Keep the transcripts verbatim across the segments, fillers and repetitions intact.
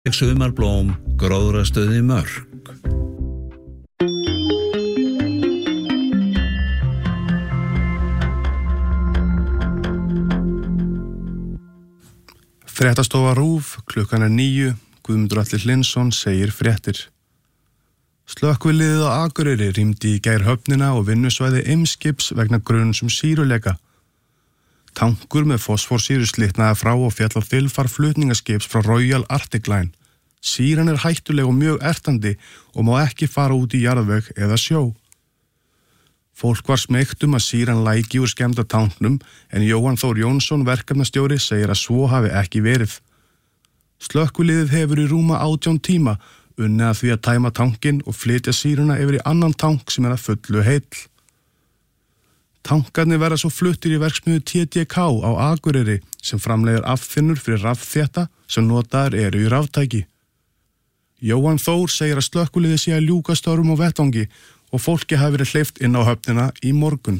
Sumarblóm, gróðrastöði Mörk. Fréttastofa RÚV, klukkan er níu, Guðmundur Atli Hlynsson segir fréttir. Slökkviliðið á Akureyri rýmdi í gær höfnina og vinnusvæði Eimskips vegna gruns um sýruleika. Tankur með fosforsýru slitnaði frá og féll á þilfar flutningaskips frá Royal Arctic Line. Sýran er hættuleg og mjög ertandi og má ekki fara út í jarðveg eða sjó. Fólk var smeygt um að sýran læki úr skemmda tanknum en Jóhann Þór Jónsson, verkefnastjóri, segir að svo hafi ekki verið. Slökkviliðið hefur í rúma átján tíma unnið að því að tæma tankinn og flytja sýruna yfir í annan tank sem er að fullu heill. Tankarnir verða svo fluttir í verksmiðju T D K á Akureyri sem framleiðir afþynnur fyrir rafþétta sem notaðar eru í raftæki. Jóhann Þór segir að slökkviliðið sé að ljúka störfum á vettvangi og fólki hafi verið hleypt inn á höfnina í morgun.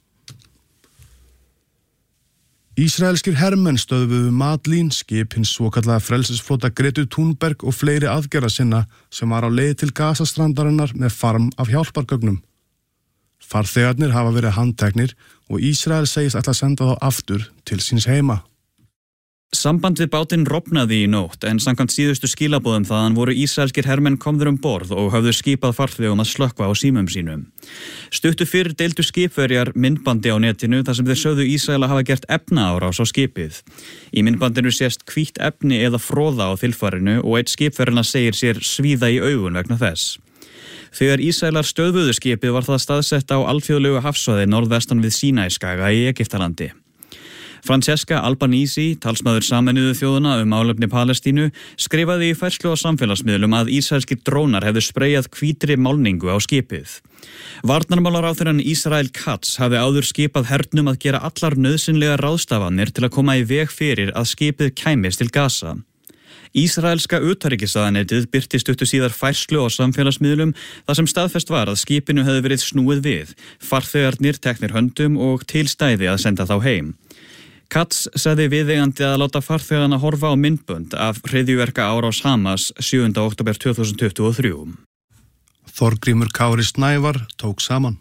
Ísraelskir hermenn stöðvuðu Madlín, skip hins svokallaða frelsisflota Gretu Thunberg og fleiri aðgerða sinna sem var á leið til Gazastrandarinnar með farm af hjálpargögnum. Farþegarnir hafa verið handteknir og Ísrael segist ætla að senda þá aftur til síns heima. Samband við bátinn rofnaði í nótt en samkvæmt síðustu skilaboðum þaðan voru ísraelskir hermenn komnir um borð og höfðu skipað farþegum að slökkva á símum sínum. Stuttu fyrir deildu skipverjar myndbandi á netinu þar sem þeir sögðu Ísraela hafa gert efnaárás á skipið. Í myndbandinu sést hvítt efni eða froða á þilfarinu og einn skipverjana segir sér svíða í augun vegna þess. Þegar Ísraelar stöðvuðu skipið var það staðsett á alþjóðlegu hafsvæði norðvestan við Sínaískaga í Egyptalandi. Francesca Albanese, talsmaður Sameinuðu þjóðanna um málefni Palestínu, skrifaði í færslu á samfélagsmiðlum að ísraelskir drónar hefðu spreyjað hvítri málningu á skipið. Varnarmálaráðherrann Israel Katz hafði áður skipað hernum að gera allar nauðsynlegar ráðstafanir til að koma í veg fyrir að skipið kæmist til Gaza. Ísraelska utanríkisráðuneytið birti stuttu síðar færslu á samfélagsmiðlum þar sem staðfest var að skipinu hefði verið snúið við, farþegarnir teknir höndum og til stæði að senda þá heim. Katz sagði viðeigandi að láta farþegana horfa á myndbönd af hryðjuverka árás Hamas sjöunda október tvö þúsund tuttugu og þrjú. Þorgrímur Kári Snævar tók saman.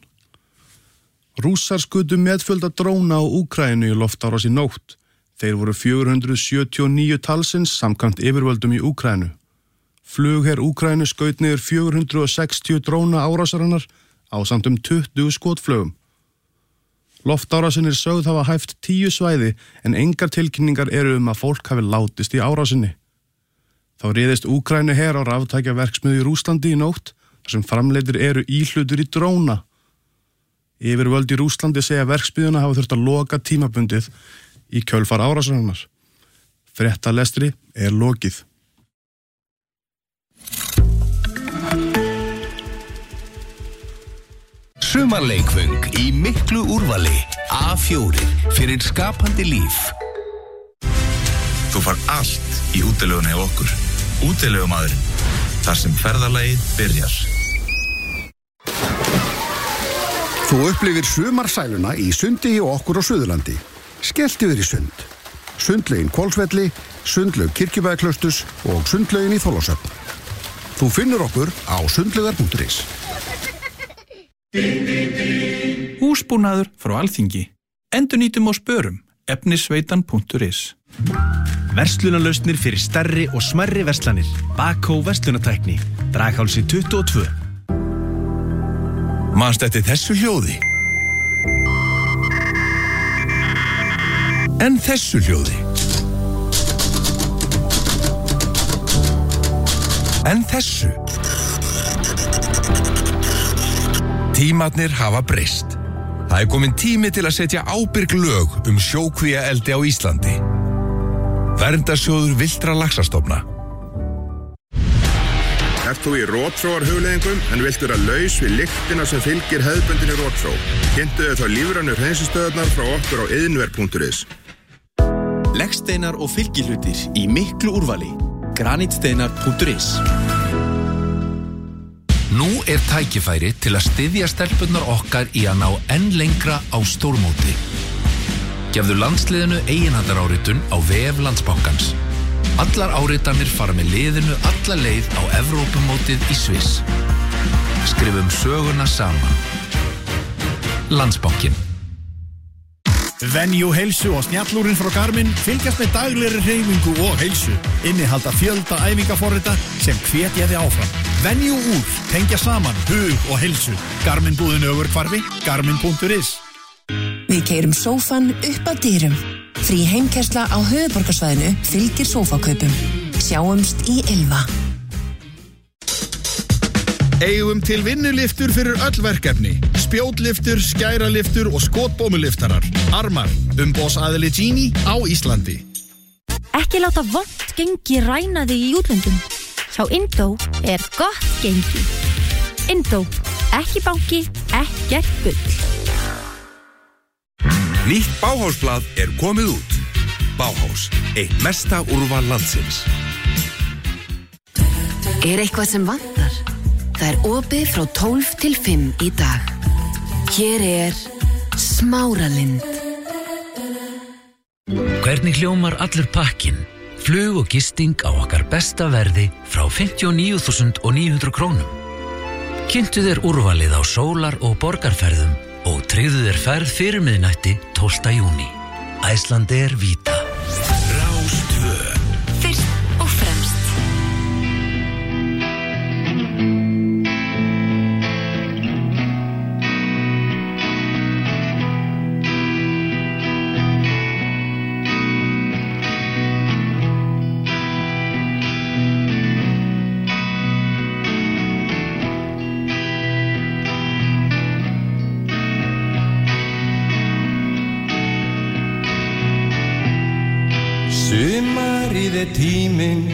Rússar skutu meðfjölda dróna á Úkraínu í loftárás í nótt. Þeir voru fjögur hundruð sjötíu og níu talsins samkvæmt yfirvöldum í Úkraínu. Flugher Úkraínu skaut niður fjögur hundruð sextíu dróna árásarinnar ásamt um tuttugu skotflugum. Loftárásin er sögð hafa hæft tíu svæði en engar tilkynningar eru um að fólk hafi látist í árásinni. Þá réðist Úkraínu her á raftækjaverksmiðju í Rússlandi í nótt þar sem framleiddir eru íhlutur í dróna. Yfirvöld í Rússlandi segja verksmiðjuna hafa þurft að loka tímabundið í kjölfar árásarinnar. Fréttalestri er lokið. Sumarleikvöng í miklu úrvali A fjórir fyrir skapandi líf. Þú far allt í útilegunni hjá okkur. Útilegumadurinn, þar sem ferðalagið byrjar. Þú upplifir sumarsæluna í sundi hjá okkur á Suðurlandi. Skelltu þér í sund. Sundlaugin Hvolsvelli, sundlaug Kirkjubæjarklausturs og sundlaugin í Þorlákshöfn. Þú finnur okkur á sundlaugar punktur is. Húsbúnaður frá Alþingi. Endurnýtum og spörum. efnisveitan punktur is. Verslunarlausnir fyrir stærri og smærri verslanir. Bakó verslunartækni. Draghálsi tuttugu og tvö. Manst eftir þessu hljóði? En þessu hljóði? En þessu? Tímarnir hafa breyst. Það er komin tími til að setja ábyrg lög um sjókvíaeldi á Íslandi. Verndarsjóður villtra laxastofna. Ert þú í rótfróar hugleiðingum en vilt vera laus við lyktina sem fylgir hefðbundinni rótfró? Kynntu þau þá lífrænu hreinsistöðarnar frá okkur á iðnver punktur is. Leggsteinar og fylgihlutir í miklu úrvali. granitsteinar punktur is. Nú er tækifæri til að styðja stelpurnar okkar í að ná enn lengra á stórmóti. Gefðu landsliðinu eiginhandaráritun á vef Landsbankans. Allar áritanir fara með liðinu alla leið á Evrópumótið í Sviss. Skrifum söguna saman. Landsbankinn. Venue heilsu og snjallúrin frá Garmin fylgjast með daglegri hreyfingu og heilsu. Innihalda fjölda æfingaforrita sem hvetja þig áfram. Venue úr, tengja saman hug og heilsu. Garmin búðin Ögurhvarfi, garmin punktur is. Við keyrum sófan upp að dyrum. Frí heimkeyrsla á höfuðborgarsvæðinu fylgir sófakaupum. Sjáumst í Ylva. Eigum til vinnuliftur fyrir öll verkefni. Spjótliftur, skæraliftur og skotbómuliftarar. Armar, umboðsaðili Gini á Íslandi. Ekki láta vont gengi ræna þig í útlöndum. Hjá Indó er gott gengi. Indó, ekki banki, ekkert bull. Nýtt Bauhausblað er komið út. Bauhaus, eitt mesta úrval landsins. Er eitthvað sem vantar? Það er opið frá tólf til fimm í dag. Hér er Smáralind. Hvernig hljómar allur pakkinn? Flug og gisting á okkar besta verði frá fimmtíu og níu þúsund níu hundruð krónum. Kynntu þér úrvalið á sólar- og borgarferðum og tryggðu þér ferð fyrir miðnætti tólfta júní. Icelandair Vita. Rás tvö. Fyrst og fremst. Sumarið er tíminn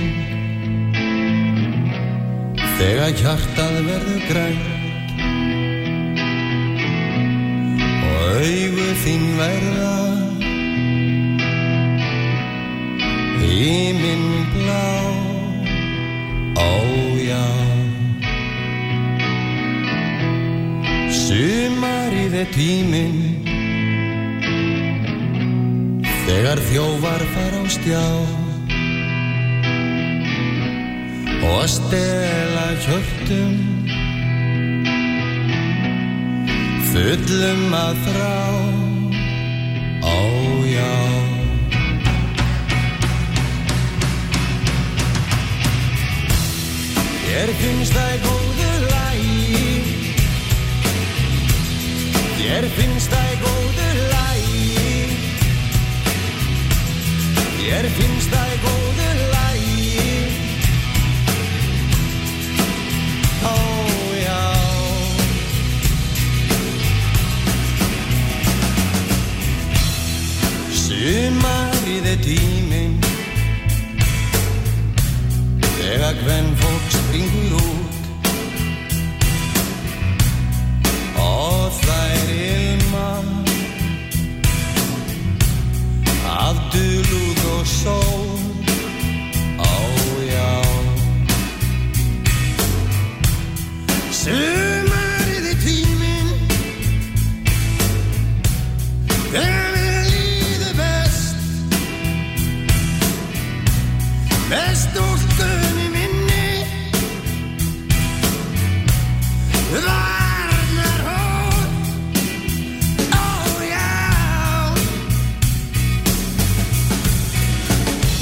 þegar hjartað verður grænt og augu þín verða himinblá. Ó já, sumarið er tíminn þegar þjófar fara á stjá og að stela hjörtum fullum að þrá. Ó já, þér finnst það í góðu lagi, þér finnst það í góðu lagi, þér finnst það í góðu lagi. Ó já, sumarið er tíminn þegar kvenfólk springur út og þær ilma af dulúð og sól. Ó já, sumarið er tíminn þegar mér líður best með stúlkunni minni varnar hún. Ó já,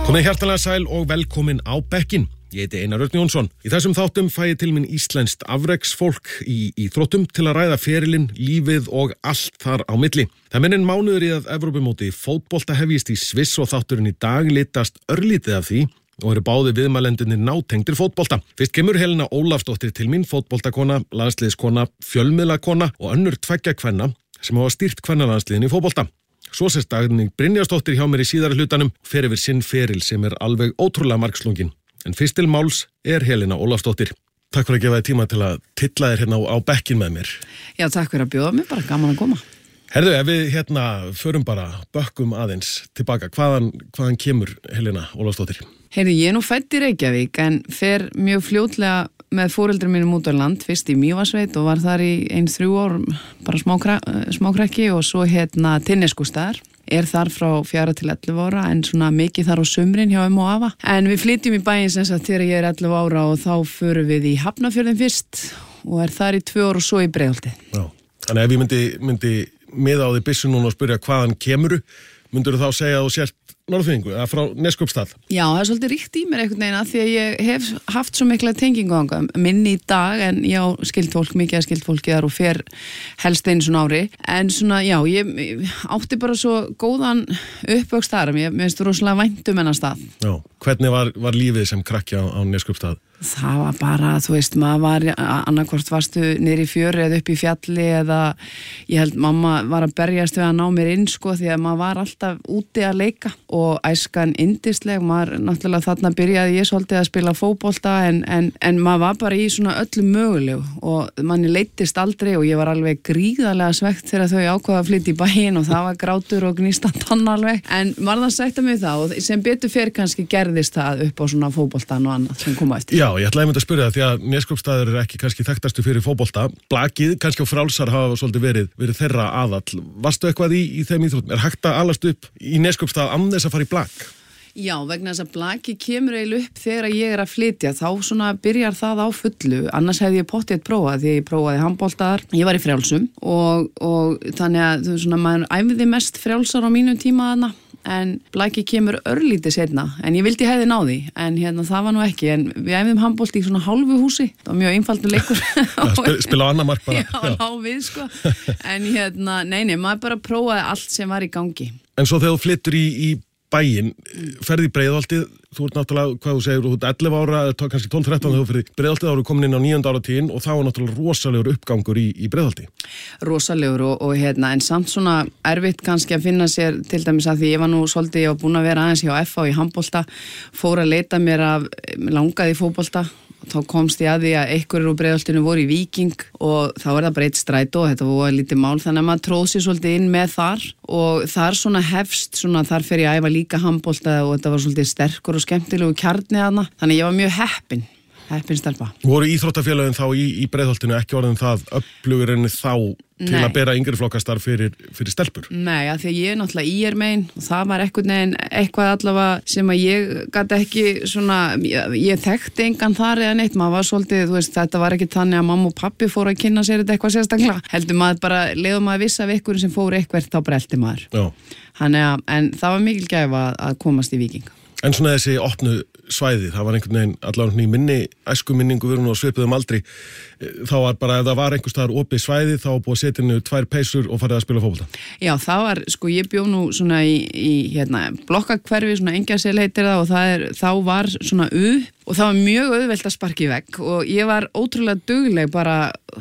Komið hjartanlega sæl og velkomin á bekkinn. Ég heiti Einar Örn Jónsson. Í þessum þáttum fæ ég til minn íslenskt afreksfólk í íþróttum til að ræða ferilinn, lífið og allt þar á milli. Það minnir mánuður í að Evrópumóti fótbolta hefjist í Sviss og þátturinn í dag litast örlítið af því og eru báði viðmælendurnir nátengdir fótbolta. Fyrst kemur Helena Ólafsdóttir til mín, fótboltakona, landsliðskona, fjölmiðlakona og önnur tveggja kvenna sem hafa stýrt kvennalandsliðin í fótbolta. Svo sést Dagný Brynjarsdóttir hjá mér í síðara hlutanum fer yfir sinn feril sem er alveg ótrúlega margslungin. En fyrst til máls er Helena Ólafsdóttir. Takk fyrir að gefa þér tíma til að tilla þér hérna á, á bekkin með mér. Já, takk fyrir að bjóða mig, bara gaman að koma. Herðu, ef við hérna förum bara bökkum aðeins tilbaka, hvaðan, hvaðan kemur Helena Ólafsdóttir? Heyrðu, ég er nú fædd í Reykjavík en fer mjög fljótlega með foreldrum mínum út á land, fyrst í Mývatnssveit og var þar í ein þrjú ár, bara smákrakki og svo hérna Tinniskústaðar. Er þar frá fjara til ellefu ára en svona mikið þar á sumrin hjá ömmu og afa. En við flytjum í bæinn sem sagt þegar ég er ellefu ára og þá förum við í Hafnarfjörðinn fyrst og er þar í tvö ár og svo í Breiðholti. Já, þannig ef ég myndi, myndi miða á því byssu núna og spyrja hvaðan kemuru, myndur þú þá segja að þú sért norðfirðingur, eða frá Neskaupstað? Já, það er svolítið ríkt í mér einhvern veginn að því að ég hef haft svo mikla tengingu ánga, minni í dag en já, skildfólk, mikið að skildfólki þar og fer helst einu svona ári. En svona, já, ég, ég átti bara svo góðan uppvöxt þar, mér finnst rosalega vænt um hennar stað. Já, hvernig var, var lífið sem krakki á, á Neskaupstað? Það var bara, þú veist, maður var annarkvort varstu niður í fjöru eða upp í fjalli eða ég held mamma var að berjast við að ná mér inn sko því að maður var alltaf úti að leika og æskan yndisleg, maður náttúrulega þarna byrjaði ég svolítið að spila fótbolta en, en, en maður var bara í svona öllu mögulegu og manni leittist aldrei og ég var alveg gríðarlega svegt þegar þau ákvaða að flytja í bæinn og það var grátur og gnístan tann alveg en maður það sætta mig það og sem betur fer kannski gerðist það upp á svona fótboltan og annað sem koma eftir. Já, ég ætlaði að mynda að spyrja það því að Neskaupstaður er ekki kannski þekktastu fyrir fótbolta. Blakið, kannski á Frjálsar hafa svolítið verið, verið þeirra aðall. Varstu eitthvað í, í þeim íþróttum? Er hægt að alast upp í Neskaupstað án þess að fara í blak? Já, vegna þess að blaki kemur eiginlega upp þegar ég er að flytja, þá svona byrjar það á fullu, annars hefði ég pottið prófað því ég prófaði handboltaðar, ég var í Frjálsum og, og þannig að þú svona maður æfði mest Frjálsar á mínum tíma þarna en blaki kemur örlítið seinna en ég vildi hefði náði en hérna það var nú ekki en við æfðum handbolti í svona hálfu húsi það var mjög einfaldur leikur spila, spila á annar mark bara já, já. Ná við sko en hérna, nei, nei, maður bara prófaði allt sem var í gangi. En svo þegar þú flyttur í, í bæinn, ferði í Breiðholtið, þú ert náttúrulega, hvað þú segir, þú ert ellefu ára, eða kannski tólf þrettán þegar þú ferði Breiðholtið, þá eru komin inn á níunda áratíðin og þá var náttúrulega rosalegur uppgangur í, í Breiðholti. Rosalegur og, og hérna, en samt svona erfitt kannski að finna sér til dæmis að því ég var nú svolítið, ég var búin að vera aðeins hjá F H í handbolta, fór að leita mér af, langaði í fótbolta og þá komst ég að því að einhverjur úr Breiðholtinu voru í Víking og þá er það bara eitt strætó og þetta voru lítið mál þannig að maður tróð sér svolítið inn með þar og þar svona hefst, svona þar fer ég að æfa líka handbolta og þetta var svolítið sterkur og skemmtilegu kjarni þarna þannig ég var mjög heppin, heppin stelpa. Voru íþróttafélögin þá í, í Breiðholtinu ekki orðin það öflugur en þá til Nei. að bera yngri flokkastarf fyrir, fyrir stelpur? Nei, að því að ég er náttúrulega í er megin og það var eitthvað neginn, eitthvað allavega sem að ég gæti ekki svona, ég, ég þekkti engan þar eða neitt, maður var svolítið, þú veist, þetta var ekki þannig að mamma og pappi fóru að kynna sér þetta eitthvað sérstaklega, heldur maður bara, leiðum maður viss af ykkur sem fóru eitthvað þá brelti maður. Já. Þannig að, en það var mikil gæfa að komast í Víking. En svona þessi opnu svæði, það var einhvern veginn allavega í minni æsku minningu við erum á svipuðum aldri, þá var bara ef það var einhvers staðar opið svæði þá búið að setja inn tvær peysur og farið að spila fótbolta. Já, það var, sko ég bjó nú svona í, í hérna, blokkakverfi, svona Engjasel heitir það og það er, þá var svona U og það var mjög auðvelt að sparka í vegg og ég var ótrúlega dugleg bara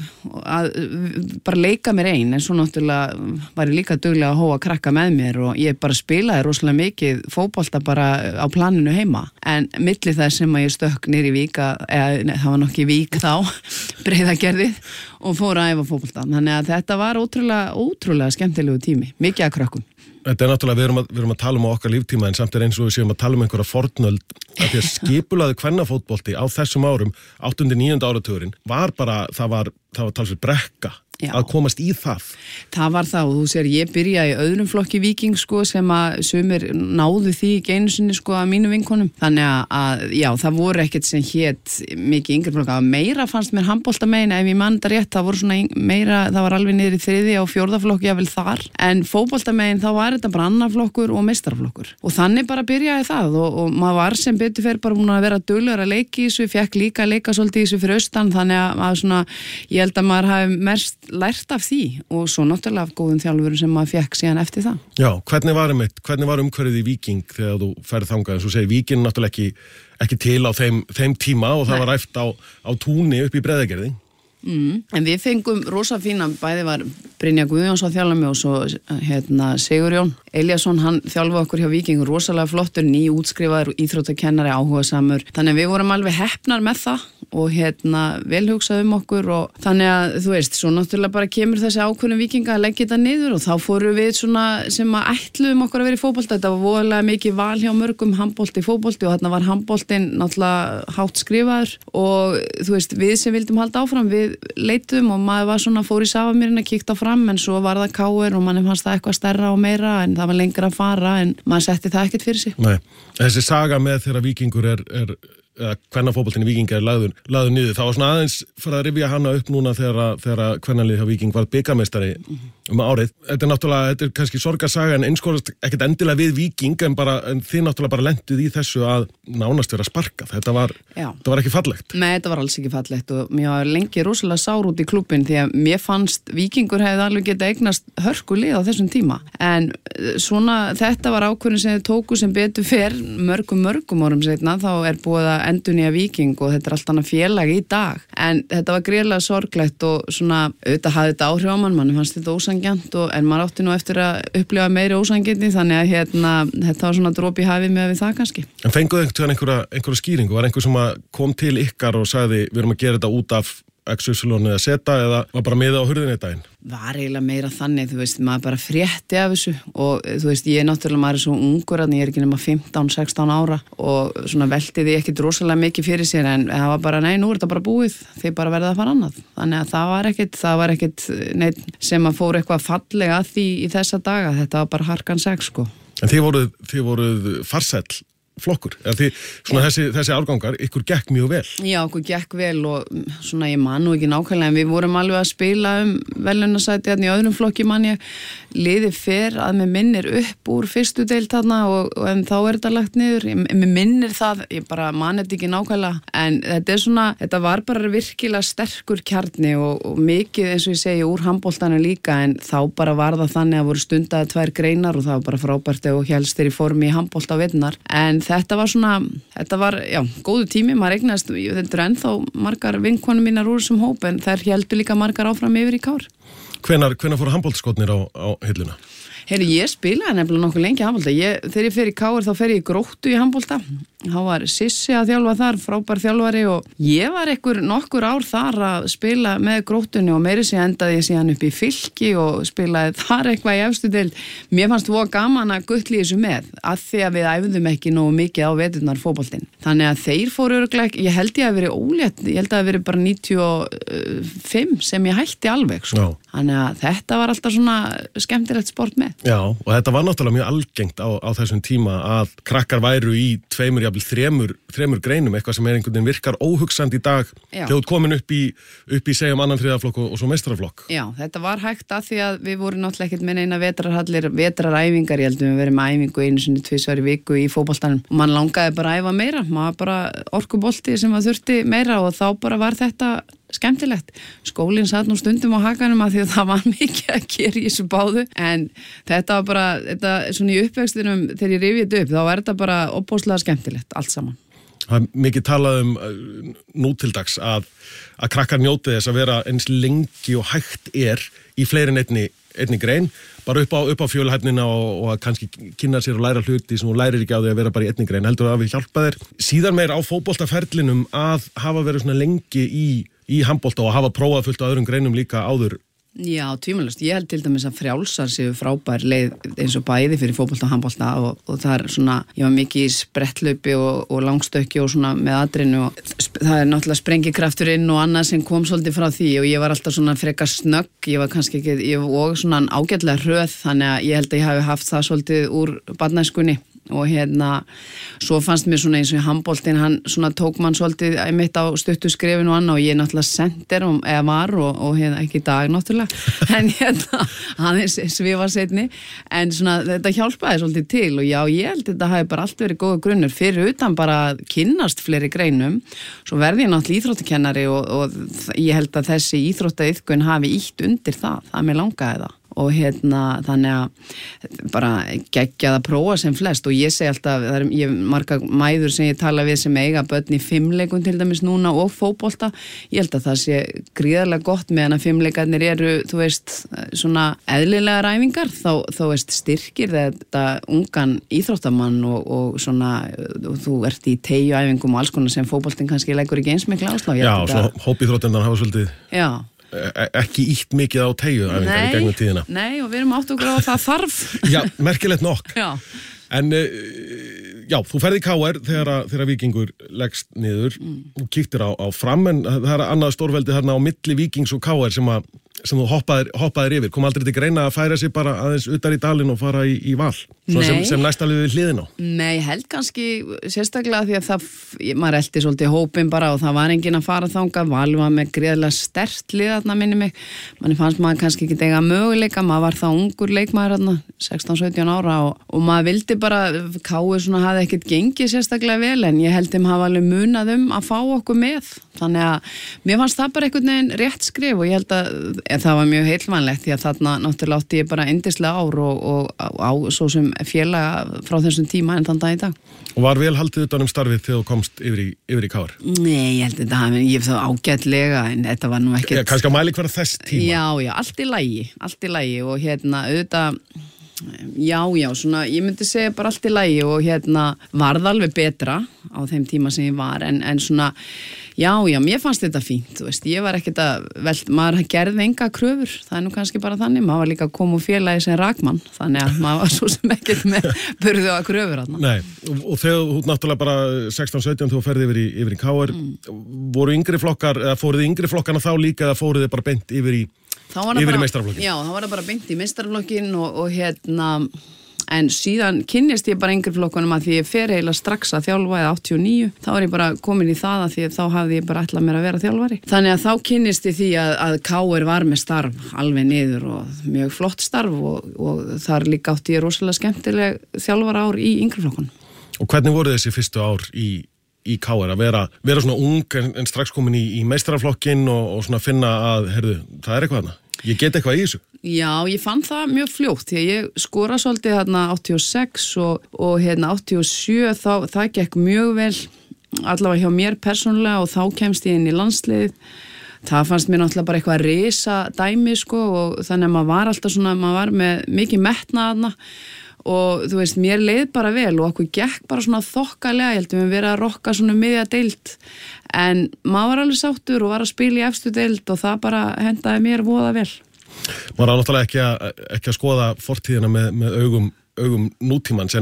að bara leika mér ein en svo náttúrulega var ég líka dugleg að hóa krakka með mér og ég bara spilaði rosalega mikið fótbolta bara á planinu heima en milli þess sem að ég stökk niður í Vík eða ne, það var nokki Vík þá Breiðagerðið og fór að æfa fótbolta þannig að þetta var ótrúlega, ótrúlega skemmtilegu tími, mikið að krökkum. Þetta er náttúrulega, við erum, að, við erum að tala um á okkar líftíma en samt er eins og við séum að tala um einhverja fornöld að því að skipulaði kvennafótbolti á þessum árum, áttundi níunda áratugurinn, var bara, það var, það var talsveit brekka. Já. að komast í það? Það var það og þú sér, ég byrjaði í öðrum flokki Víking sko sem að sumir náðu því í geinu sinni sko að mínu vinkonum. Þannig að, já, það voru ekkert sem hét mikið yngri flokka. Meira fannst mér handboltamegin, ef ég mann þetta rétt, það voru svona meira, það var alveg niður í þriðja og fjórða flokki jável þar. En fótboltamegin, þá var þetta bara annar flokkur og meistaraflokkur. Og þannig bara byrjaði það og, og maður var sem betur fer bara búin að vera duglegur að leika í þessu, fékk líka að leika svolítið í þessu fyrir austan, þannig að, að svona, ég held að maður hafi mest lært af því og svo náttúrulega af góðum þjálfurum sem maður fekk síðan eftir það. Já, hvernig var um eitt, hvernig var umhverfið í Víking þegar þú ferð þangað, eins og segir Víkin náttúrulega ekki, ekki til á þeim, þeim tíma og það Nei. Var ræft á, á túni upp í Breiðagerði. Mm. En við fengum rosa fína, bæði var Brynja Guðjónsson þjálfum og svo hérna, Sigurjón Eliasson, hann þjálfa okkur hjá Víking, rosalega flottur, ný útskrifaður íþróttakennari, áhugasamur, þannig að við vorum alveg heppnar með það og hérna velhugsað um okkur og þannig að þú veist, svo náttúrulega bara kemur þessi ákvörðun Víkinga að leggja þetta niður og þá fórum við svona sem að ætluðum okkur að vera í fótbolta, þetta var voðalega mikið val hjá mörgum, handbolti, fótbolti og þarna var handboltin náttúrulega hátt skrifaður og þú veist, við sem vildum halda áfram, við leitum og maður var svona fór í Safamýrina, kíkta fram en svo var það K R og manni fannst það eitthvað stærra og meira en það var lengra að fara en maður setti það ekkert fyrir sig. Nei, þessi saga með þegar Víkingur er, er eða kvennafótboltinn í Víking er lagður, lagður niður, það var svona aðeins fyrir að rifja hana upp núna þegar, þegar kvennalið hjá Víking var bikarmeistari um árið. Þetta er náttúrulega, þetta er kannski sorgarsaga en einskólast ekkert endilega við Víking en, bara, en þið náttúrulega bara lentuð í þessu að nánast vera sparkað. Þetta var, þetta var ekki fallegt. Nei, þetta var alls ekki fallegt og mér var lengi rosalega sár út í klubbin því að mér fannst Víkingur hefði alveg getað eignast hörkulið á þessum tíma. En svona þetta var ákvörðin sem þið tóku sem betur fer mörgum mörgum árum seinna þá er búið að endurnýja Víking og þetta er allt annað félag í dag. En þetta var gríðarlega sorglegt og svona auðvitað hafði þetta áhrif á mann, mann fannst þetta ósanngjarnt og en maður átti nú eftir að upplifa meiri ósanngjarni þannig að hérna þetta var svona dropi í hafið með við það kannski. En fenguðu einhvern einhverja, einhverja skýringu? Var einhver sem kom til ykkar og sagði við erum að gera þetta út af X Y eða Z eða var bara miða á hurðinni í daginn? Var eiginlega meira þannig, þú veist, maður bara frétti af þessu og þú veist, ég er náttúrulega, maður er svo ungur að ég er ekki nema fimmtán sextán ára og svona veltiði ekkit rosalega mikið fyrir sér en það var bara, nei, nú er þetta bara búið, þið bara verða að fara annað. Þannig að það var ekkit, það var ekkit neitt sem að fór eitthvað fallega að því í þessa daga, þetta var bara harkan sex, sko. En þið voruð, þið voruð farsæll flokkur, eða því svona þessi, þessi árgangar, ykkur gekk mjög vel. Já, okkur gekk vel og svona ég man nú ekki nákvæmlega en við vorum alveg að spila um velunasæti hérna í öðrum flokki man ég liði fyrr að mér minnir upp úr fyrstu deild þarna og, og en þá er þetta lagt niður, ég, mér minnir það ég bara man þetta ekki nákvæmlega en þetta er svona, þetta var bara virkilega sterkur kjarni og, og mikið eins og ég segi úr handboltanu líka en þá bara var það þannig að voru stundaði tvær greinar og það var bara frábært og helstir í formi í handbolta á veturnar en þetta var svona, þetta var, já, góðu tími, maður eignast, þetta er ennþá margar vinkonum mínar úr þessum hóp en þær heldur líka margar áfram yfir í Kár. Hvenar, hvenar fóru handboltaskotnir á, á hilluna? Heyri, ég spilaði nefnilega nokkuð lengi handbolta. Ég, þegar ég fer í Kár þá fer ég í Gróttu í handbolta. Þá var Sissi að þjálfa þar, frábær þjálfari og ég var ekkur nokkur ár þar að spila með Gróttunni og meiri sig endaði ég síðan upp í Fylki og spilaði þar eitthvað í efstu deild. Mér fannst voða gaman að gutli þessu með, að því að við æfðum ekki nógu mikið á veturnar fótboltinn. Þannig að þeir fóru örugglega, ég held ég að veri ólétt, ég held að það veri bara níutíu og fimm sem ég hætti alveg, sko. Þannig að þetta var alltaf svona skemmtilegt sport með. Já, og þetta var náttúrulega mjög algengt á, á þessum tíma að krakkar væru í tveimur, jafnvel þremur, þremur greinum, eitthvað sem er einhvern veginn virkar óhugsandi í dag þegar þú ert komin upp í, upp í segjum annan þriðaflokk og, og svo meistaraflokk. Já, þetta var hægt að því að við vorum náttúrulega ekkert með eina vetrarhallir, vetraræfingar, ég heldum við verið með æfingu einu sinni tvisvar í viku í fótboltanum og mann langaði bara að æfa meira, maður bara orkubolti sem að þurfti meira og þá bara var þetta skemmtilegt. Skólinn satt nú stundum á hakanum að því að það var mikið að gera í þessu báðu en þetta var bara, þetta svona í uppvextinum þegar ég rifið þetta upp þá er þetta bara opbóðslega skemmtilegt allt saman. Það er mikið talað um nú til dags að, að krakkar njóti þess að vera eins lengi og hægt er í fleiri en einni, einni grein bara upp á, upp á fjölhæfnina og, og að kannski kynna sér og læra hluti sem þú lærir ekki á því að vera bara í einni grein. Heldur það að við hjálpa þér síðan meir á fótboltaferlinum að hafa verið svona lengi í í handbolta og hafa prófað fullt á öðrum greinum líka áður Já, tvímælust. Ég held til dæmis að frjálsar séu frábær leið eins og bæði fyrir fótbolta og handbolta og, og það er svona, ég var mikið í sprettlaupi og, og langstökki og svona með atrinu og það er náttúrulega sprengikrafturinn og annað sem kom svolítið frá því og ég var alltaf svona frekar snögg, ég var kannski ekki, ég var og svona ágætlega hröð þannig að ég held að ég hafi haft það svolítið úr barnæskunni. Og hérna, svo fannst mér svona eins og í handboltinn, hann svona tók mann svolítið mitt á stuttu skrefinu og annað og ég náttúrulega sendir um, eða var og, og hérna ekki í dag náttúrulega, en hérna, hann er svifa setni, en svona þetta hjálpaði svolítið til og já, ég held þetta hafi bara allt verið góða grunnur fyrir utan bara að kynnast fleiri greinum, svo verði ég náttúrulega íþróttakennari og, og ég held að þessi íþróttaiðkun hafi ítt undir það, það mér langaði það. Og hérna þannig að bara geggjað að prófa sem flest og ég segi alltaf, það er ég, marga mæður sem ég tala við sem eiga börn í fimmleikum til dæmis núna og fótbolta, ég held að það sé gríðarlega gott meðan að fimmleikarnir eru, þú veist, svona eðlilega ræfingar, þá, þá veist styrkir þetta ungan íþróttamann og, og svona, og þú ert í teygjuæfingum og alls konar sem fótboltin kannski leggur ekki eins mikla áslá. Já, svo hópíþróttirnar hafa svolítið Já. ekki ítt mikið á teygju æfingar í gegnum tíðina. Nei, og við erum átt okkur á það þarf. Já, merkilegt nokk. Já. En já, þú ferði í K R þegar, þegar Víkingur leggst niður mm. og kíktir á, á fram, en það er annað stórveldi þarna á milli Víkings og K R sem, að, sem þú hoppaðir, hoppaðir yfir. Kom aldrei til greina að færa sig bara aðeins utar í dalinn og fara í, í val? Svo sem, sem næsta liðið hliðin á? Nei, held kannski sérstaklega því að það, maður eldi svolítið hópin bara og það var enginn að fara þanga, Val var með gríðarlega sterkt lið þarna minni mig, manni fannst maður kannski ekki eiga möguleika, maður var þá ungur leikmaður þarna, sextán sautján ára og, og maður vildi bara, K R svona hafði ekkert gengið sérstaklega vel en ég held þeim hafa alveg munað um að fá okkur með, þannig að mér fannst það bara einhvern veginn rétt skrif og ég held að það var mjög heilvanlegt því að þarna náttúrulega átti ég bara yndislega ár og, og, og á svo sem félaga frá þessum tíma en þann dag í dag. Og var vel haldið utan um starfið þegar þú komst yfir í, yfir í K R? Nei, ég held þetta hafi, ég hef það ágætlega en þetta var nú ekkert... Ja, kannski að mæli hverja þess tíma? Já, já, allt í lagi, allt í lagi og hérna auðvitað, já, já, svona, ég myndi segja bara allt í lagi og hérna varð alveg betra á þeim tíma sem ég var en, en svona, já, já, mér fannst þetta fínt, þú veist, ég var ekkert að, vel, maður gerði enga kröfur, það er nú kannski bara þannig, maður var líka að koma úr félagi sem rakmann, þannig að maður var svo sem ekkert með burðu að kröfur þarna. Nei, og, og þegar þú náttúrulega bara sextán sautján þú ferði yfir í, yfir í K R, mm. voru yngri flokkar, eða fóruð yngri flokkana þá líka eða fóruð þið bara beint yfir í, yfir í meistaraflokkin? Já, þá var það bara beint í meistaraflokkin og, og hérna... En síðan kynnist ég bara yngri flokkunum að því ég fer eiginlega strax að þjálfa eða áttatíu og níu, þá er ég bara komin í það að því að þá hafði ég bara ætlað mér að vera þjálfari. Þannig að þá kynnist ég því að, að K R var með starf alveg niður og mjög flott starf og, og þar líka átti ég rosalega skemmtileg þjálfara ár í yngri flokkunum. Og hvernig voru þessi fyrstu ár í, í K R að vera, vera svona ung en, en strax komin í, í meistaraflokkin og, og svona finna að, heyrðu, það er eitthvað þarna? Ég get eitthvað í þessu? Já, ég fann það mjög fljótt því að ég skora svolítið hérna áttatíu og sex og, og hérna áttatíu og sjö þá, það gekk mjög vel allavega hjá mér persónulega og þá kemst ég inn í landslið. Það fannst mér náttúrulega bara eitthvað risa dæmi sko og þannig að maður var alltaf svona, maður var með mikið metnaðna og þú veist, mér leið bara vel og okkur gekk bara svona þokkalega, ég heldum við verið að rokka svona miðja deild en maður var alveg sáttur og var að spila í efstu deild og það bara hendaði mér voða vel. Maður er náttúrulega ekki að, ekki að skoða fortíðina með, með augum, augum nútímans en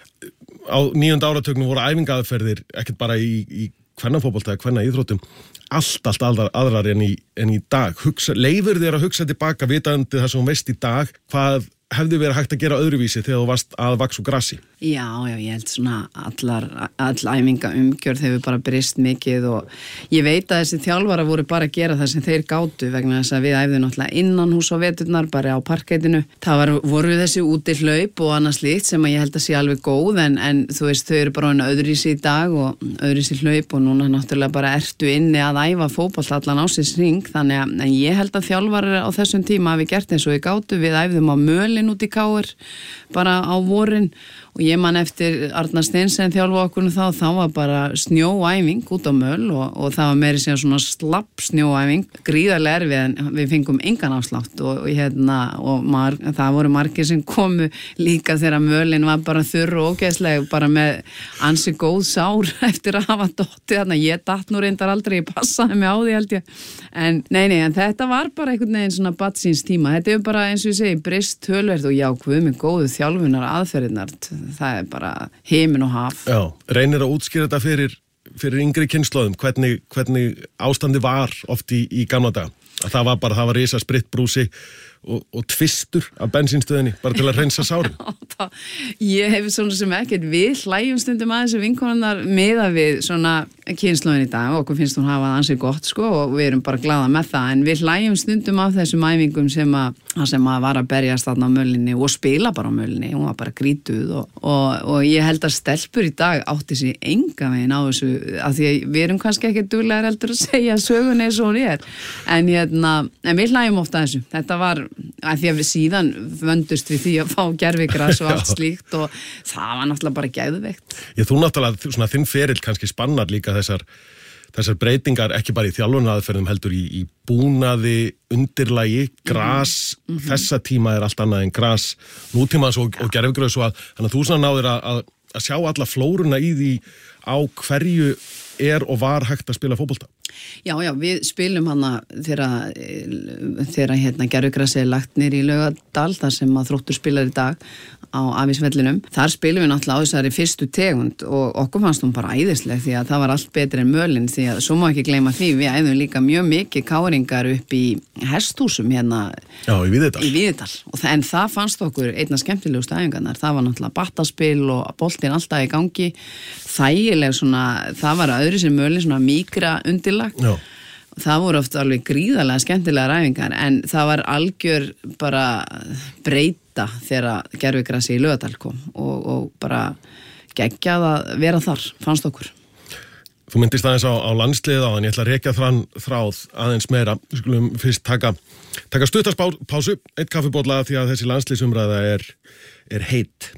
á níunda áratögnum voru æfingaðferðir ekkert bara í, í kvennafótbolta eða kvenna íþróttum allt, allt aðrar, aðrar en í, en í dag. Hugsa, leifur þér að hugsa tilbaka vitandi það sem þú veist í dag, hvað hefði verið hægt að gera öðruvísi þegar þú varst að vaks úr grassi? Já, já, ég held svona allar, all æfinga umgjörð hefur bara breyst mikið og ég veit að þessi þjálfara voru bara að gera það sem þeir gátu vegna þess að við æfðum náttúrulega innan hús á veturnar, bara á parkettinu. Það var, voru þessi úti hlaup og annað slíkt sem að ég held að sé alveg góð en, en þú veist, þau eru bara öðruvísi í dag og öðruvísi hlaup og núna náttúrulega bara ertu inni að æfa fótbolt allan ásins hring, þannig að en ég held að þjálfara á þessum tíma hafi gert eins og við gátu, við æfðum á mölin út í K R bara á vorin og ég ég man eftir Arnar Steinsen þjálfa okkur þá, þá var bara snjóæfing út á möl og, og það var meiri síðan svona slapp snjóæfing, gríðarlega erfið en við fengum engan afslátt og, og hérna, og mar, það voru margir sem komu líka þegar mölin var bara þurr og ógeðsleg, bara með ansi góð sár eftir að hafa dottið þarna, ég datt nú reyndar aldrei, ég passaði mig á því held ég, en nei, nei, en þetta var bara einhvern veginn svona badsins tíma, þetta er bara eins og ég segi, breyst tölverð og já, hvað með góðu þjálfunar aðferðirnar, það er bara himin og haf. Já, reynir að útskýra þetta fyrir, fyrir yngri kynslóðum, hvernig, hvernig ástandi var oft í, í gamla daga, að það var bara, það var risa spritbrúsi og, og tvistur af bensínstöðinni, bara til að reynsa sárin. Ég hef svona sem ekkert, við hlæjum stundum að þessu vinkonarnar miða við svona kynslóðin í dag og okkur finnst hún hafa það ansið gott sko og við erum bara glaða með það, en við hlæjum stundum af þessum æfingum sem að, sem að var að berjast þarna á mölinni og spila bara á mölinni, hún var bara grítuð og, og, og ég held að stelpur í dag átti sig enga veginn á þessu, af því að við erum kannski ekki duglegar heldur að segja sögunni eins og hún er, en, hérna, en við hlæjum ofta þessu, þetta var að því að við síðan vöndust við því að fá gervigras og allt slíkt og það var náttúrulega bara geðveikt. Ég, þú náttúrulega, svona þinn ferill kannski spannar líka þessar, þessar breytingar ekki bara í þjálfunaraðferðum heldur í, í búnaði, undirlagi, gras, mm -hmm. þessa tíma er allt annað en gras, nútímans og, og gervigröðs og að, þannig að þú svona náðir að, að, að sjá alla flóruna í því á hverju er og var hægt að spila fótbolta. Já, já, við spilum hana þegar, þegar hérna gervigrasi er lagt niður í Laugardal, þar sem að Þróttur spilar í dag á Afísvellinum. Þar spilum við náttúrulega á þessari fyrstu tegund og okkur fannst hún bara æðisleg því að það var allt betri en mölin, því að svo má ekki gleyma því, við æfum líka mjög mikið káringar upp í hesthúsum hérna Já, í Víðidal. Í Víðidal. Það, en það fannst okkur einna skemmtilegustu æfingarnar. Það var náttúrulega battaspil og boltinn alltaf í gangi, þægileg svona, það var öðru sem mölin svona mýkra undirlag. Já. Það voru oft alveg gríðarlega skemmtilega æfingar en það var algjör bara breyta þegar gervigrasi í Laugardal kom og, og bara geggjað að vera þar, fannst okkur. Þú myndist aðeins á, á landsliðið á en ég ætla að rekja þrann þráð aðeins meira. Við skulum fyrst taka, taka stuttarspásu, eitt kaffibólla því að þessi landsliðsumræða er, er heitt.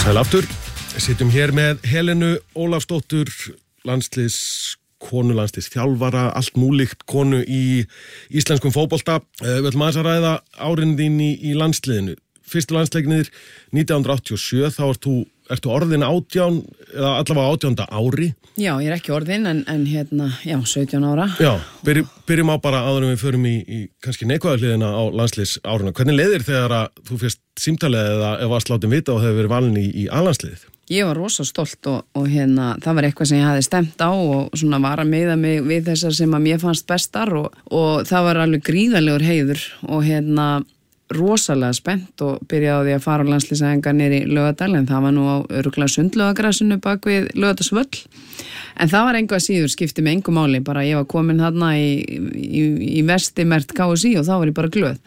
Sæl aftur, sitjum hér með Helenu Ólafsdóttur, landsliðs konu, landsliðs þjálfara, allt múlíkt konu í íslenskum fótbolta. Við ætlum aðeins að ræða árin þín í, í landsliðinu. Fyrstu landsleiknir nítján hundruð áttatíu og sjö, þá ert þú, ertu orðin átján, eða allavega átjánda ári. Já, ég er ekki orðin, en, en hérna, já, sautján ára. Já, byrjum, byrjum á bara áður en við förum í, í kannski neikvæða hliðina á landsliðs áruna. Hvernig leiðir þegar að þú fyrst símtalið eða ef varst látin vita og hefur verið valin í, í A-landsliðið? Ég var rosa stolt og, og hérna, það var eitthvað sem ég hafði stemt á og svona var að miða mig við þessar sem að mér fannst bestar og, og það var alveg gríðalegur heiður og hérna rosalega spennt og byrjaði á því að fara á landsliðsæfingar niður í Laugardal, en það var nú á örugglega sundlaugagrasinu bak við Laugardalsvöll. En það var engu að síður, skipti mig engu máli, bara ég var komin þarna í, í, í vestimert K S I og þá var ég bara glöð.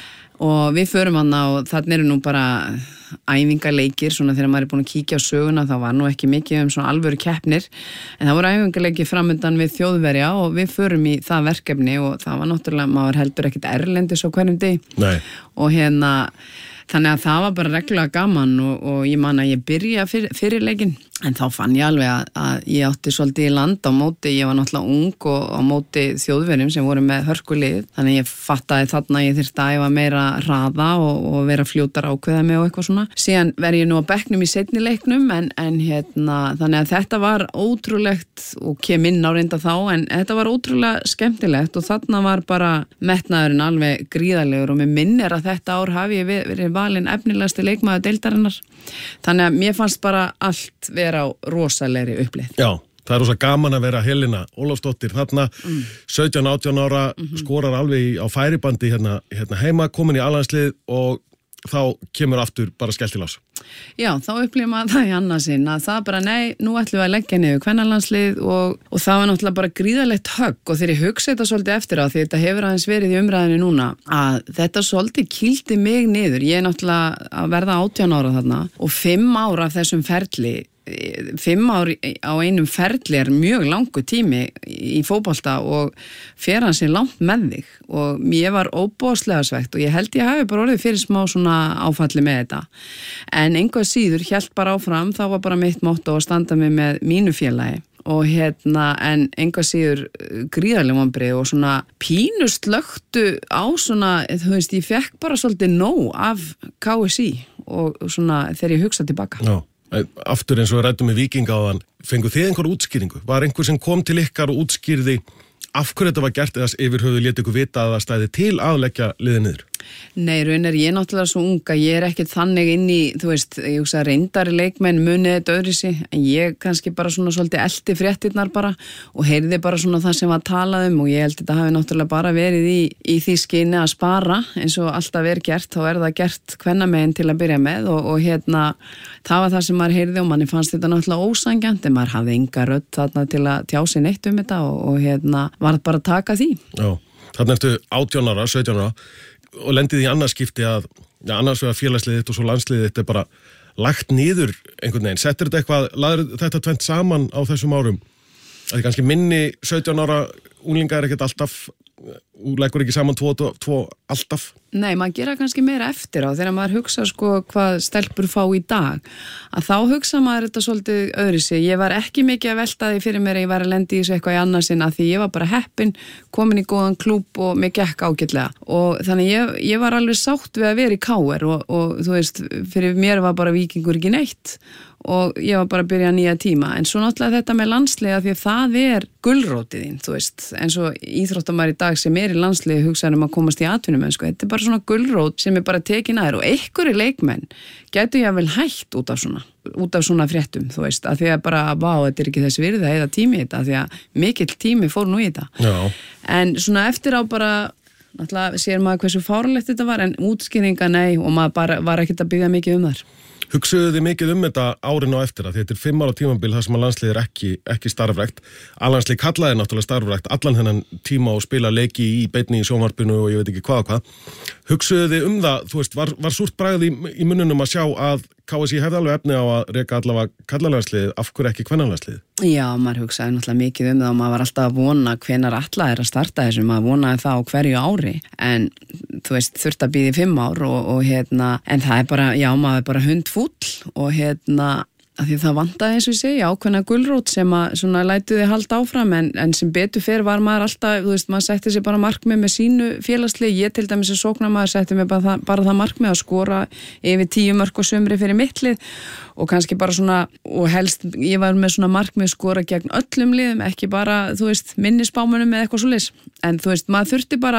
Og við förum hana og þarna eru nú bara æfingaleikir, svona þegar maður er búin að kíkja á söguna, þá var nú ekki mikið um svona alvöru keppnir, en það voru æfingaleikir framundan við Þjóðverja og við förum í það verkefni og það var náttúrulega, maður heldur ekkit erlendis á hverjum degi. Nei. Og hérna, þannig að það var bara reglulega gaman og, og ég man að ég byrja fyr, fyrir leikinn, en þá fann ég alveg að, að ég átti svolítið í land á móti, ég var náttúrulega ung og á móti Þjóðverjum sem voru með hörkulið, þannig ég fattaði þarna að ég þyrfti að æfa meira hraða og, og vera fljótar ákveða mig og eitthvað svona. Síðan verð ég nú á bekknum í seinni leiknum, en, en hérna, þannig að þetta var ótrúlegt og kem inn á reynda þá, en þetta var ótrúlega skemmtilegt og þarna var bara metnaðurinn alveg gríðarlegur og mér minnir að þetta ár hafi ég verið valinn efnilegasti leikmaður deildarinnar. Þannig að mér fannst bara allt vera á rosalegri uppleið. Já, það er rosa gaman að vera Helena Ólafsdóttir þarna, mm. sautján átján ára, mm-hmm. skorar alveg á færibandi hérna, hérna heima, komin í A-landslið og þá kemur aftur bara skellt í lás. Já, þá upplifir maður það í annað sinn að það bara, nei, nú ætlum við að leggja niður kvennalandslið og, og það var náttúrulega bara gríðarlegt högg og þegar ég hugsa þetta svolítið eftir á því þetta hefur aðeins verið í umræðinu núna að þetta svolítið kýldi mig niður. Ég er náttúrulega að verða átján ára þarna og fimm ára af þessum ferli fimm ár á einum ferli er mjög langur tími í fótbolta og fer hann sér langt með þig og ég var óbóðslega svegt og ég held ég hafi bara orðið fyrir smá svona áfalli með þetta en einhvað síður hélt bara áfram, það var bara mitt motto að standa mig með mínu félagi og hérna en einhvað síður gríðarlega vonbrigði og svona pínu slöktu á svona, þú veist, ég fekk bara svolítið nóg af K S I og svona þegar ég hugsa tilbaka. Já. Aftur eins og við ræddum með Víking áðan, fengu þið einhver útskýringu? Var einhver sem kom til ykkar og útskýrði af hverju þetta var gert eða yfir höfuð lét ykkur vita að það stæði til að leggja liðið niður? Nei, raun er ég náttúrulega svo unga, ég er ekkert þannig inn í, þú veist, ég hugsa reyndari leikmenn munið þetta öðru sig, en ég kannski bara svona svolítið elti fréttirnar bara og heyrði bara svona það sem var talað um og ég held þetta hafi náttúrulega bara verið í, í því skyni að spara eins og alltaf er gert, þá er það gert kvennamegin til að byrja með og, og hérna það var það sem maður heyrði og manni fannst þetta náttúrulega ósangjant en maður hafði enga rödd þarna til að tjá sig neitt um þetta og, og hérna var bara að taka því. Já, þarna ertu átján ára, sautján ára og lendið í annarskipti að ja, annars vegar félagsliðið þitt og svo landsliðið þitt er bara lagt niður einhvern veginn. Settir þetta eitthvað, laður þetta tvent saman á þessum árum? Það er kannski minni sautján ára unglinga er ekkert alltaf, leggur ekki saman tvo, tvo, tvo alltaf? Nei, maður gera kannski meira eftir á þegar maður hugsa sko hvað stelpur fá í dag að þá hugsa maður þetta svolítið öðru sig. Ég var ekki mikið að velta því fyrir mér að ég var að lendi í þessu eitthvað í annarsinn að því ég var bara heppin, komin í góðan klúbb og mig gekk ágætlega og þannig ég, ég var alveg sátt við að vera í K R og, og þú veist, fyrir mér var bara Víkingur ekki neitt og ég var bara að byrja nýja tíma en svo náttúrulega þetta með landsliða því að það er gulrótið þín, þú veist eins og íþróttamæður í dag sem er í landsliði hugsaður um að komast í atvinnumennsku, þetta er bara svona gulrót sem er bara tekin aðeir og einhverju leikmenn getur ég að vel hægt út af svona út af svona fréttum, þú veist, að því að bara vá, þetta er ekki þess virði að eða tími í þetta því að mikill tími fór nú í þetta. Já. En svona eftir á bara náttúrulega sér maður hversu fárlegt þetta var en útskýringa nei og maður bara var ekkert að byggja mikið um þar. Hugsuðu þið mikið um þetta árin á eftir að þetta er fimm ára tímabil þar sem að landslið er ekki, ekki starfrækt. A-landslið kallaði náttúrulega starfrækt allan þennan tíma og spila leiki í beinni í sjónvarpinu og ég veit ekki hvað og hvað. Hugsuðu þið um það, þú veist, var, var súrt bragð í, í munnunum að sjá að K S í hefði alveg efni á að reka allavega karlalandsliðið, af hverju ekki kvennalandsliðið? Já, maður hugsaði náttúrulega mikið um það og maður var alltaf að vona hvenar alla er að starta þessu, maður vonaði það á hverju ári en þú veist, þurft að býða í fimm ár og, og hérna, en það er bara, já, maður er bara hundfúll og hérna að því það vantaði eins og ég segi ákveðna gulrót sem að svona lætuði halda áfram en, en sem betur fer var maður alltaf, þú veist, maður setti sér bara markmið með sínu félagslið, ég til dæmis að sókna maður setti mér bara það, bara það markmið að skora yfir tíu mörk og sumri fyrir mittlið og kannski bara svona, og helst ég var með svona markmið skora gegn öllum liðum, ekki bara, þú veist, minnisbámunum eða eitthvað svoleiðis, en þú veist, maður þurfti bara,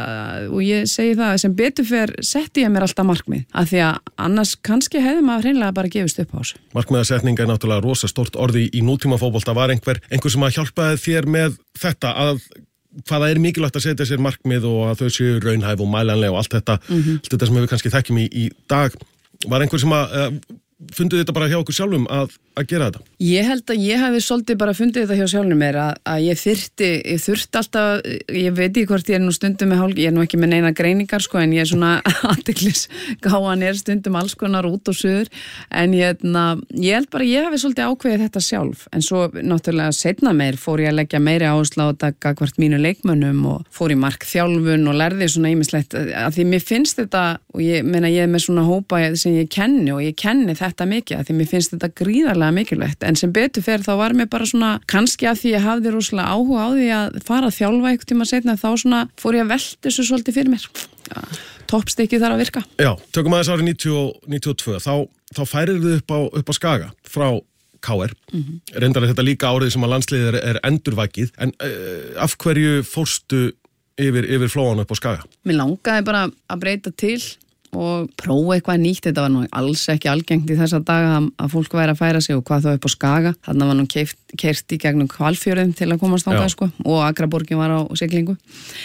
og ég segi það, sem betur fer setti ég mér alltaf markmið, af því að annars kannski hefði maður hreinlega bara gefist upp á þessu. Markmiðasetning er náttúrulega rosa stórt orði í nútíma fótbolta, var einhver, einhver sem að hjálpaði þér með þetta að hvaða er mikilvægt að setja sér markmið og að þau séu raunhæf og mælanleg og allt þetta, Mhm. allt þetta sem við kannski þekkjum í, í dag, var einhver sem að uh, funduð þetta bara hjá okkur sjálfum að, að gera þetta? Ég held að ég hefði svolítið bara fundið þetta hjá sjálfum mér að, að ég þyrfti, ég þurfti alltaf, ég veit ekki hvort ég er nú stundum með hálf, ég er nú ekki með neina greiningar sko en ég er svona athyglis gáan er stundum alls konar út og suður en ég, na, ég held bara ég hefði svolítið ákveðið þetta sjálf en svo náttúrulega setna meir fór ég að leggja meiri áherslu á þetta hvert mínu leikmönnum og fór í markþjálfun og lærði svona ýmislegt að því mér finnst þetta og ég meina ég er með svona hópa sem ég kenni og ég kenni þetta mikið að því mér finnst þetta gríðarlega mikilvægt en sem betur fer þá var mér bara svona kannski að því ég hafði rosalega áhuga á því að fara að þjálfa eitthvað tíma setna þá svona fór ég að velta þessu svolítið fyrir mér ja, toppstykki þarf að virka. Já, tökum aðeins árið níutíu og tvö þá, þá færir þið upp á, upp á Skaga frá K R Mhm. reyndar er þetta líka árið sem að landsliðið er, er endurvækið en uh, af hverju fórstu yfir, yfir flóan upp á Skaga? Mér langaði bara að breyta til og prófa eitthvað nýtt, þetta var nú alls ekki algengt í þessa daga að, að fólk væri að færa sig og hvað þá upp á Skaga, þannig var nú keyrt í gegnum Hvalfjörðum til að komast þangað sko og Akraborgin var á siglingu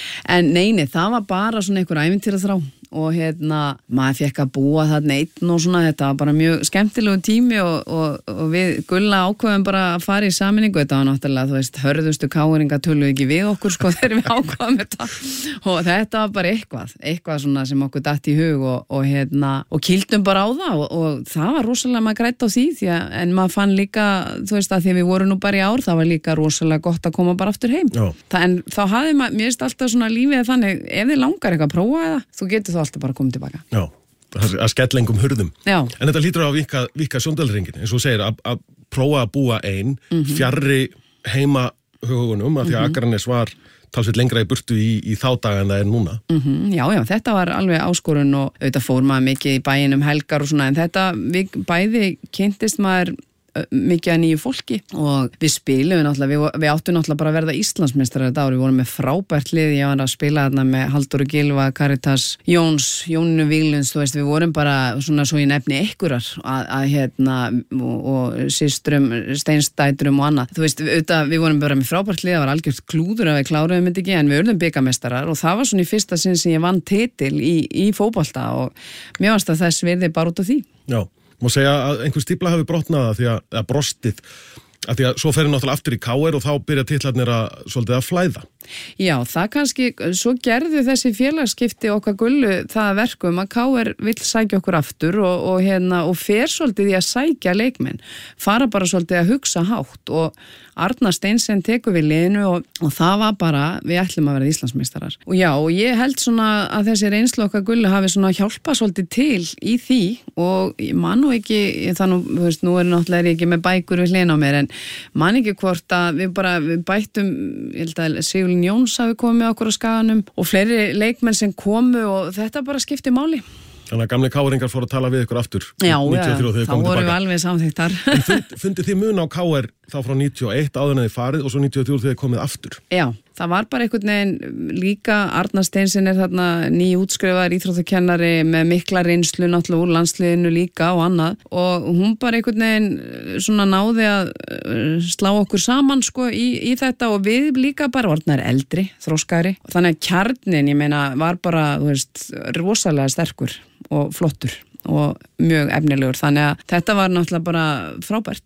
en neini, það var bara svona einhver ævintýraþrá og hérna maður fekk að búa þarna einn og svona þetta var bara mjög skemmtilegu tími og, og, og við Gulla ákveðum bara að fara í sameiningu, þetta var náttúrulega þú veist, hörðustu káringa töluðu ekki við okkur sko þegar við ákveðum þetta og þetta var bara eitthvað, eitthvað svona sem okkur datt í hug og, og hérna og kýldum bara á það og, og það var rosalega maður grætt á því, því að, en maður fann líka þú veist að því við vorum nú bara í ár það var líka rosalega gott að koma bara aftur heim það, en þá hafði maður, mér veist alltaf svona lífið þannig, ef þið langar eitthvað að prófa eða, þú getur þá alltaf bara komið tilbaka. Já, að skellengum hurðum. Já. En þetta hlýtur á að vika, vika sjóndalringin, eins og þú segir, að, að prófa að búa ein, Mhm. fjarri heima hugunum, af því að Mhm. Akranes var talsveit lengra í burtu í, í þá daga en það er núna. Mm-hmm, já, já, þetta var alveg áskorun og auðvitað fór maður mikið í bæinn um helgar og svona, en þetta, við bæði kynntist maður ö, mikið að nýju fólki og við spilum náttúrulega, við, við áttum náttúrulega bara að verða Íslandsmeistarar þetta ár, við vorum með frábært lið, ég var að spila þarna með Halldóru Gylfa, Karitas Jóns, Jóninu Víglunds, þú veist, við vorum bara svona svo í nefni ekkurar að, að hérna og, og systrum, steinstætrum og annað, þú veist, auðvitað, við vorum bara með frábært lið, það var algjört klúður að við kláruðum þetta ekki, en við urðum bikarmeistarar og það var svona í fyrsta sinn sem ég vann titil í, í fótbolta og mér varst að þess virði bara út af því. Já, má segja að einhver stípla hafi brotnað því að, að brostið, að því að svo ferir náttúrulega aftur í K R og þá byrja titlarnir að svolítið að flæða. Já, það kannski, svo gerðu þessi félagsskipti okkar Gullu það verkum að K R vill sækja okkur aftur og, og, hérna, og fer svolítið í að sækja leikmenn, fara bara svolítið að hugsa hátt og Arnar Steinsen tekur við liðinu og, og það var bara, við ætlum að vera Íslandsmeistarar. Og já, og ég held svona að þessi reynslu okkar Gullu hafi svona hjálpað svolítið til í því og ég man nú ekki, þannig, þú veist, nú er náttúrulega ekki með bækur við hlina á mér en man ekki hvort að við bara, við bættum, ég held að Sigurlín Jóns hafi komið með okkur á Skaganum og fleiri leikmenn sem komu og þetta bara skipti máli. Þannig að gamli káringar fóru að tala við ykkur aftur. Já, níutíu og þrjú, já, þá vorum við alveg samþyktar. En fund, fundið þið mun á K R þá frá níutíu og eitt áður en þið farið og svo níutíu og þrjú þegar þið komið aftur? Já, það var bara einhvern veginn líka, Arnar Steinsen er þarna nýútskrifaður íþróttakennari með mikla reynslu náttúrulega úr landsliðinu líka og annað og hún bara einhvern veginn svona náði að slá okkur saman sko í, í þetta og við líka bara orðnar eldri, þróskari og þannig að kjarnin, ég meina, var bara, þú veist, rosalega sterkur og flottur og mjög efnilegur, þannig að þetta var náttúrulega bara frábært.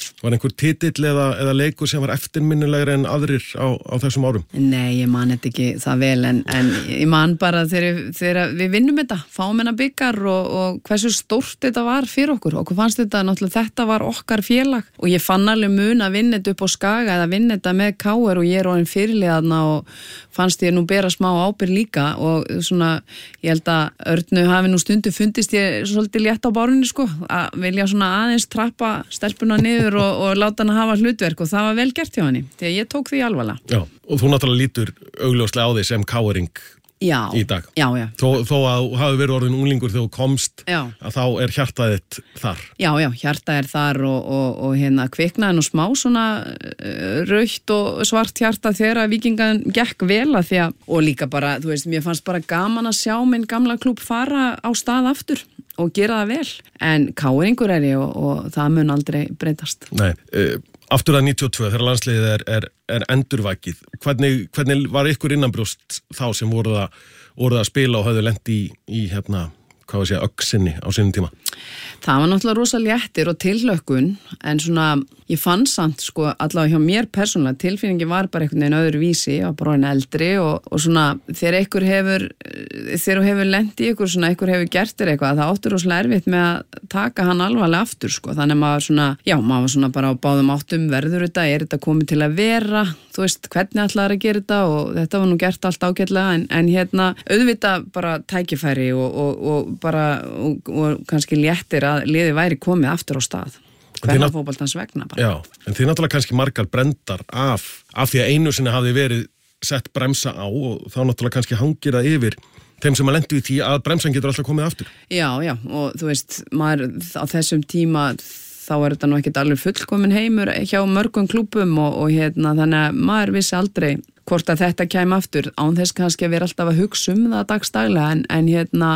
Var einhver titill eða, eða leikur sem var eftirminnilegri en aðrir á, á þessum árum? Nei, ég man þetta ekki það vel en, en ég man bara þegar, þegar við vinnum þetta, fáum hennar byggar og, og hversu stórt þetta var fyrir okkur. Okkur fannst þetta, náttúrulega þetta var okkar félag og ég fann alveg mun að vinna þetta upp á Skaga eða vinna þetta með K R og ég er orðin fyrirliðarna og fannst ég nú bera smá ábyrgð líka og svona, ég held að Örnu hafi nú stundu fundist ég svolítið létt á bárunni sko, að vilja svona aðeins trappa stelpuna niður og, og láta hann hafa hlutverk og það var vel gert hjá henni, því að ég tók því alvarlega. Já, og þú náttúrulega lítur augljóslega á því sem K-ring Já, í dag. Já, já. Þó, þó að þú hafi verið orðin unglingur þegar þú komst, já. Að þá er hjartað þitt þar. Já, já, hjartað er þar og, og, og hérna kviknaði nú smá svona uh, rautt og svart hjarta þegar að Víkingan gekk vel að því að, og líka bara, þú veist, mér fannst bara gaman að sjá minn gamla klúbb fara á stað aftur og gera það vel. En K-ringur er ég og, og það mun aldrei breytast. Nei, uh, aftur að níutíu og tvö þegar landsliðið er, er, er endurvækið. Hvernig, hvernig var ykkur innanbrjóst þá sem voruð að, voruð að spila og höfðu lent í, í hérna, hvað var að segja, öxinni á sínum tíma? Það var náttúrulega rosa léttir og tilhlökkun en svona, ég fann samt sko allavega hjá mér persónulega, tilfinningi var bara einhvern veginn öðru vísi, ég var bara einn eldri og, og svona þegar einhver hefur þegar þú hefur lent í ykkur svona, einhver hefur gert þér eitthvað, það áttur rosalega erfitt með að taka hann alvarlega aftur sko, þannig maður svona, já, maður var svona bara á báðum áttum, verður þetta, er þetta komið til að vera, þú veist, hvernig ætlaðir að gera þetta og þetta var nú gert allt ágætlega en, en hérna, auðvitað bara tækifæri og, og, og bara og, og kannski léttir að liði væri komið aftur á stað. Hvernig fótboltans vegna bara. Já, en þið náttúrulega kannski margar brendar af, af því að einu sinni hafði verið sett bremsa á og þá náttúrulega kannski hangir það yfir þeim sem að lendu í því að bremsan getur alltaf komið aftur. Já, já, og þú veist, maður á þessum tíma þá er þetta nú ekkert alveg fullkomin heimur hjá mörgum klúbbum og, og hérna þannig að maður vissi aldrei hvort að þetta kæmi aftur án þess kannski að vera alltaf að hugsa um það dagstaglega en, en hérna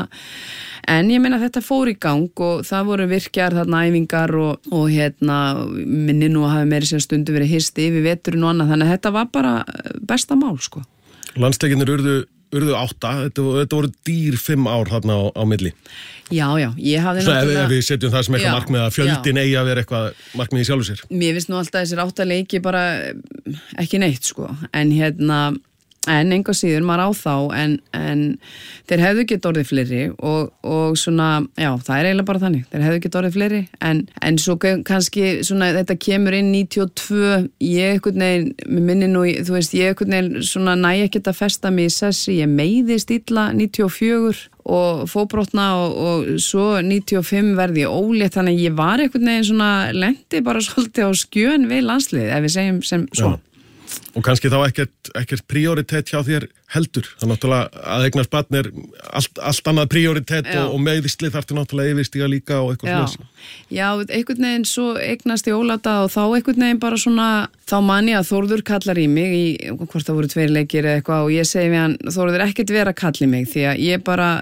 en ég meina þetta fór í gang og það voru virkjar þarna æfingar og, og hérna minni nú að hafi meiri sér stundu verið histi yfir veturinn og annað þannig að þetta var bara besta mál sko. Landsleikinnir urðu, urðu átta, þetta, þetta voru dýr fimm ár þarna á, á milli. Já, já, ég hafði náttúrulega... Svo ef, ef við setjum það sem eitthvað markmið að fjöldin eigi að vera eitthvað markmið í sjálfu sér. Mér finnst nú alltaf þessir átta leiki bara ekki neitt sko, en hérna, en enga síður maður á þá, en, en þeir hefðu gett orðið fleiri og, og svona, já, það er eiginlega bara þannig, þeir hefðu gett orðið fleiri, en, en svo kannski svona þetta kemur inn níutíu og tvö, ég einhvern veginn, mér minni nú, þú veist, ég einhvern veginn svona næ ekkert að festa mig í sessi, ég meiðist illa níutíu og fjögur og fótbrotna og, og svo níutíu og fimm verði ég ólétt þannig að ég var einhvern veginn svona lendi bara svolítið á skjön við landsliðið ef við segjum sem svo. Já. Og kannski þá ekkert, ekkert prioritet hjá þér heldur. Það er náttúrulega að eignast barn er allt, allt annað prioritet og, og meðvistlið þarftu náttúrulega yfirstíga líka og eitthvað svona. Já, einhvern veginn svo eignast ég óláta og þá einhvern veginn bara svona, þá man ég að Þórður kallar í mig í, hvort það voru tveir leikir eða eitthvað og ég segi við hann, Þórður ekkert vera að kalla í mig því að ég bara,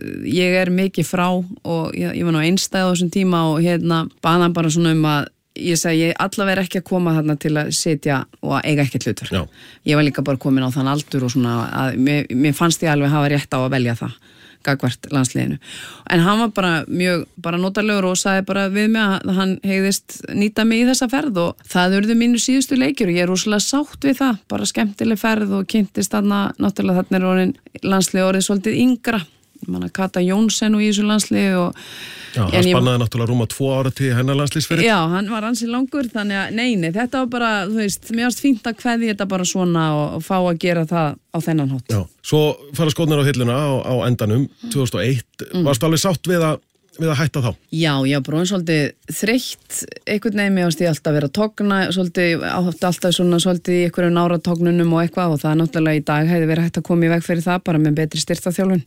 ég er mikið frá og ég, ég var nú einstæð á þessum tíma og hérna bað hann bara svona um að ég segi, ég allavega er ekki að koma þarna til að sitja og að eiga ekkert hlutverk. Já. Ég var líka bara komin á þann aldur og svona að mér, mér fannst ég alveg hafa rétt á að velja það gagvart landsliðinu. En hann var bara mjög, bara notalegur og sagði bara við mig að hann hegðist nýta mig í þessa ferð og það urðu mínu síðustu leikir og ég er rosalega sátt við það, bara skemmtileg ferð og kynntist þarna, náttúrulega þarna er orðin landslið orðið svolítið yngra. Manna Kata Jónsson og í þessu landsliði og Já, hann spannaði ég... náttúrulega rúma tvo ára til hennar landsliðsferð. Já, hann var ansi langur, þannig að neini, þetta var bara, þú veist, mér varst fínt að kveðja þetta bara svona og, og fá að gera það á þennan hátt. Já, svo fara skónir á hilluna á, á endanum, tvö þúsund og eitt, mm. varstu alveg sátt við að, við að hætta þá? Já, ég var bara svolítið þreytt, einhvern veginn, mér varst ég alltaf að vera að togna, svolítið, átti alltaf svona svolítið í einhverjum áratognunum og eitthvað og það náttúrulega í dag hefði verið hægt að koma í veg fyrir það bara með betri styrktarþjálfun.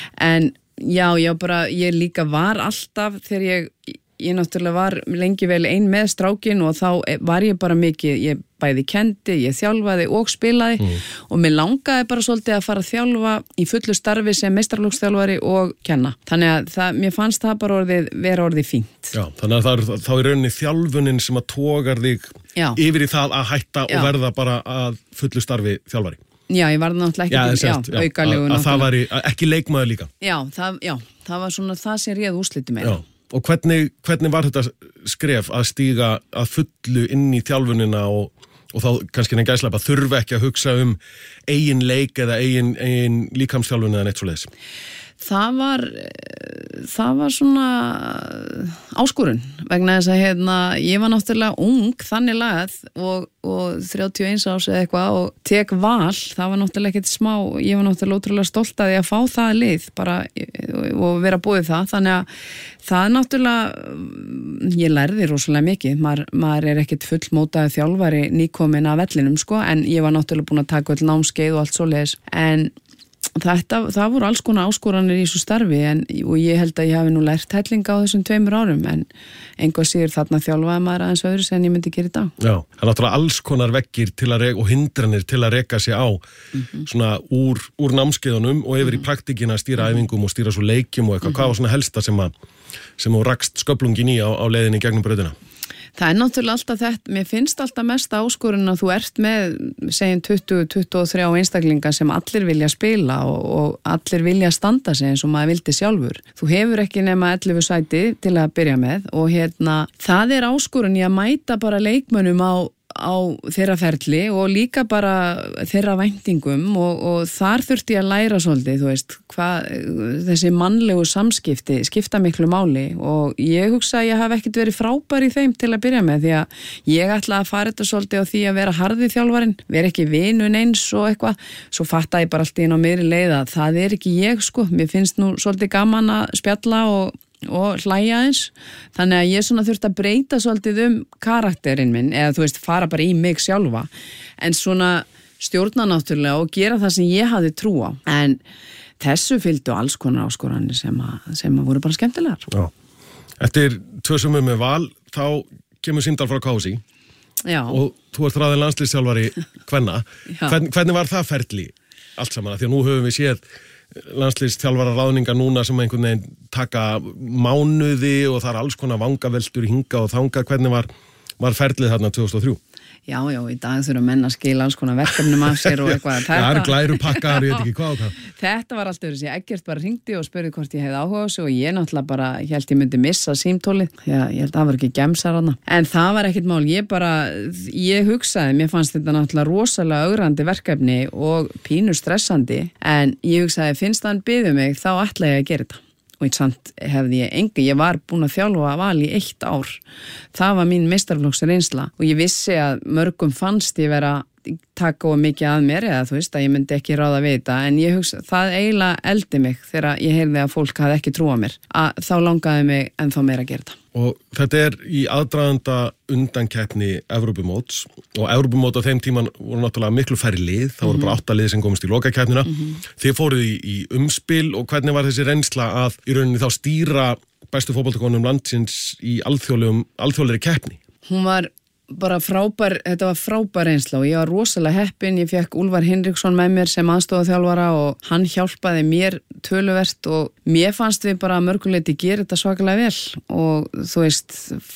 En já, já, bara, ég líka var alltaf þegar ég, ég náttúrulega var lengi vel ein með strákin og þá var ég bara mikið, ég bæði kendi, ég þjálfaði og spilaði mm. og mér langaði bara svolítið að fara að þjálfa í fullu starfi sem meistaraflokksþjálfari og kenna. Þannig að það, mér fannst það bara orðið, vera orðið fínt. Já, þannig að það er þá í rauninni þjálfunin sem að togar þig já. Yfir í það að hætta já. Og verða bara að fullu starfi þjálfari. Já, ég var náttúrulega ekki já, já, aukalegu. Að, að það var í, ekki leikmaður líka. Já það, já, það var svona það sem réð úrslitum meira. Já, og hvernig, hvernig var þetta skref að stíga að fullu inn í þjálfunina og, og þá kannski en gæslega bara þurfa ekki að hugsa um eigin leik eða eigin, eigin líkamsþjálfun eða neitt svo leiðis? Það var, það var svona áskorun vegna þess að hérna, ég var náttúrulega ung þannig lagað og, og þrjátíu og eins árs eða eitthvað og tek Val, það var náttúrulega ekkert smá, ég var náttúrulega ótrúlega stolt að því að fá það lið bara og vera búið það, þannig að það náttúrulega, ég lærði rosalega mikið, maður, maður er ekkert fullmótaði þjálfari nýkomin af vellinum sko, en ég var náttúrulega búin að taka öll námskeið og allt svoleiðis, en Þetta, það voru alls konar áskoranir í þessu starfi en, og ég held að ég hafi nú lært hellinga á þessum tveimur árum en einhvað síður þarna þjálfaði maður aðeins öðru sem ég myndi gera í dag. Já, það er náttúrulega alls konar veggir til að reka og hindranir til að reka sig á mm-hmm. svona úr, úr námskeiðunum og yfir mm-hmm. í praktikina að stýra æfingum og stýra svo leikjum og eitthvað, mm-hmm. hvað var svona helsta sem að sem þú rakst sköflungin í á, á leiðinni gegnum brautina? Það er náttúrulega alltaf þetta, mér finnst alltaf mest áskorun að þú ert með, segjum tuttugu til tuttugu og þrjá einstaklinga sem allir vilja spila og, og allir vilja standa sig eins og maður vildi sjálfur. Þú hefur ekki nema ellefu sæti til að byrja með og hérna, það er áskorun í að mæta bara leikmönnum á á þeirra ferli og líka bara þeirra væntingum og, og þar þurfti ég að læra svolítið, þú veist, hvað þessi mannlegu samskipti skipta miklu máli og ég hugsa að ég hafi ekkert verið frábær í þeim til að byrja með því að ég ætla að fara þetta svolítið á því að vera harði þjálfarinn, vera ekki vinun eins og eitthvað, svo fatta ég bara alltaf inn á meiri leið að það er ekki ég sko, mér finnst nú svolítið gaman að spjalla og og hlæja eins, þannig að ég svona þurfti að breyta svolítið um karakterinn minn, eða þú veist, fara bara í mig sjálfa, en svona stjórna náttúrulega og gera það sem ég hafði trú á, en þessu fylgdu alls konar áskoranir sem að, sem að voru bara skemmtilegar. Já. Eftir tvö sumur með Val, þá kemur símtal frá K S í og þú ert ráðin landsliðsþjálfari kvenna. Hvern, hvernig var það ferli allt saman? Því að nú höfum við séð landsliðsþjálfara ráðningar núna sem einhvern veginn taka mánuði og það er alls konar vangaveltur hinga og þanga, hvernig var, var ferlið þarna tvö þúsund og þrjú? Já, já, í dag þurfa menn að skila alls konar verkefnum af sér og eitthvað. Það er glærupakkar, ég veit ekki hvað og hvað. Þetta var allt öðru sér, Eggert bara hringdi og spurði hvort ég hefði áhuga á sig og ég náttúrulega bara, ég held ég myndi missa símtólið, já, ég held að það var ekki gemsar hana. En það var ekkert mál, ég bara, ég hugsaði, mér fannst þetta náttúrulega rosalega augrandi verkefni og pínu stressandi, en ég hugsaði, finnst hann biður mig, þá ætla ég að gera þetta. Og í samt hefði ég enga, ég var búin að þjálfa Val í eitt ár. Það var mín meistaraflokks reynsla og ég vissi að mörgum fannst ég vera taka og mikið að mér eða þú veist að ég myndi ekki ráða við þetta en ég hugsa, það eiginlega eldi mig þegar ég heyrði að fólk hafði ekki trúa mér að þá langaði mig ennþá meira að gera þetta. Og þetta er í aðdraganda undankeppni Evrópumóts og Evrópumót á þeim tíman voru náttúrulega miklu færri lið, það voru mm-hmm. bara átta lið sem komist í lokakeppnina. Mm-hmm. Þið fóruð í, í umspil og hvernig var þessi reynsla að í rauninni þá stýra bestu fótboltakonum landsins í alþjóðlegri keppni? Hún var bara frábær, þetta var frábær reynsla og ég var rosalega heppin, ég fekk Úlfar Hinriksson með mér sem aðstoðarþjálfara og hann hjálpaði mér töluvert og mér fannst við bara mörguleiti gera þetta svakalega vel og þú veist,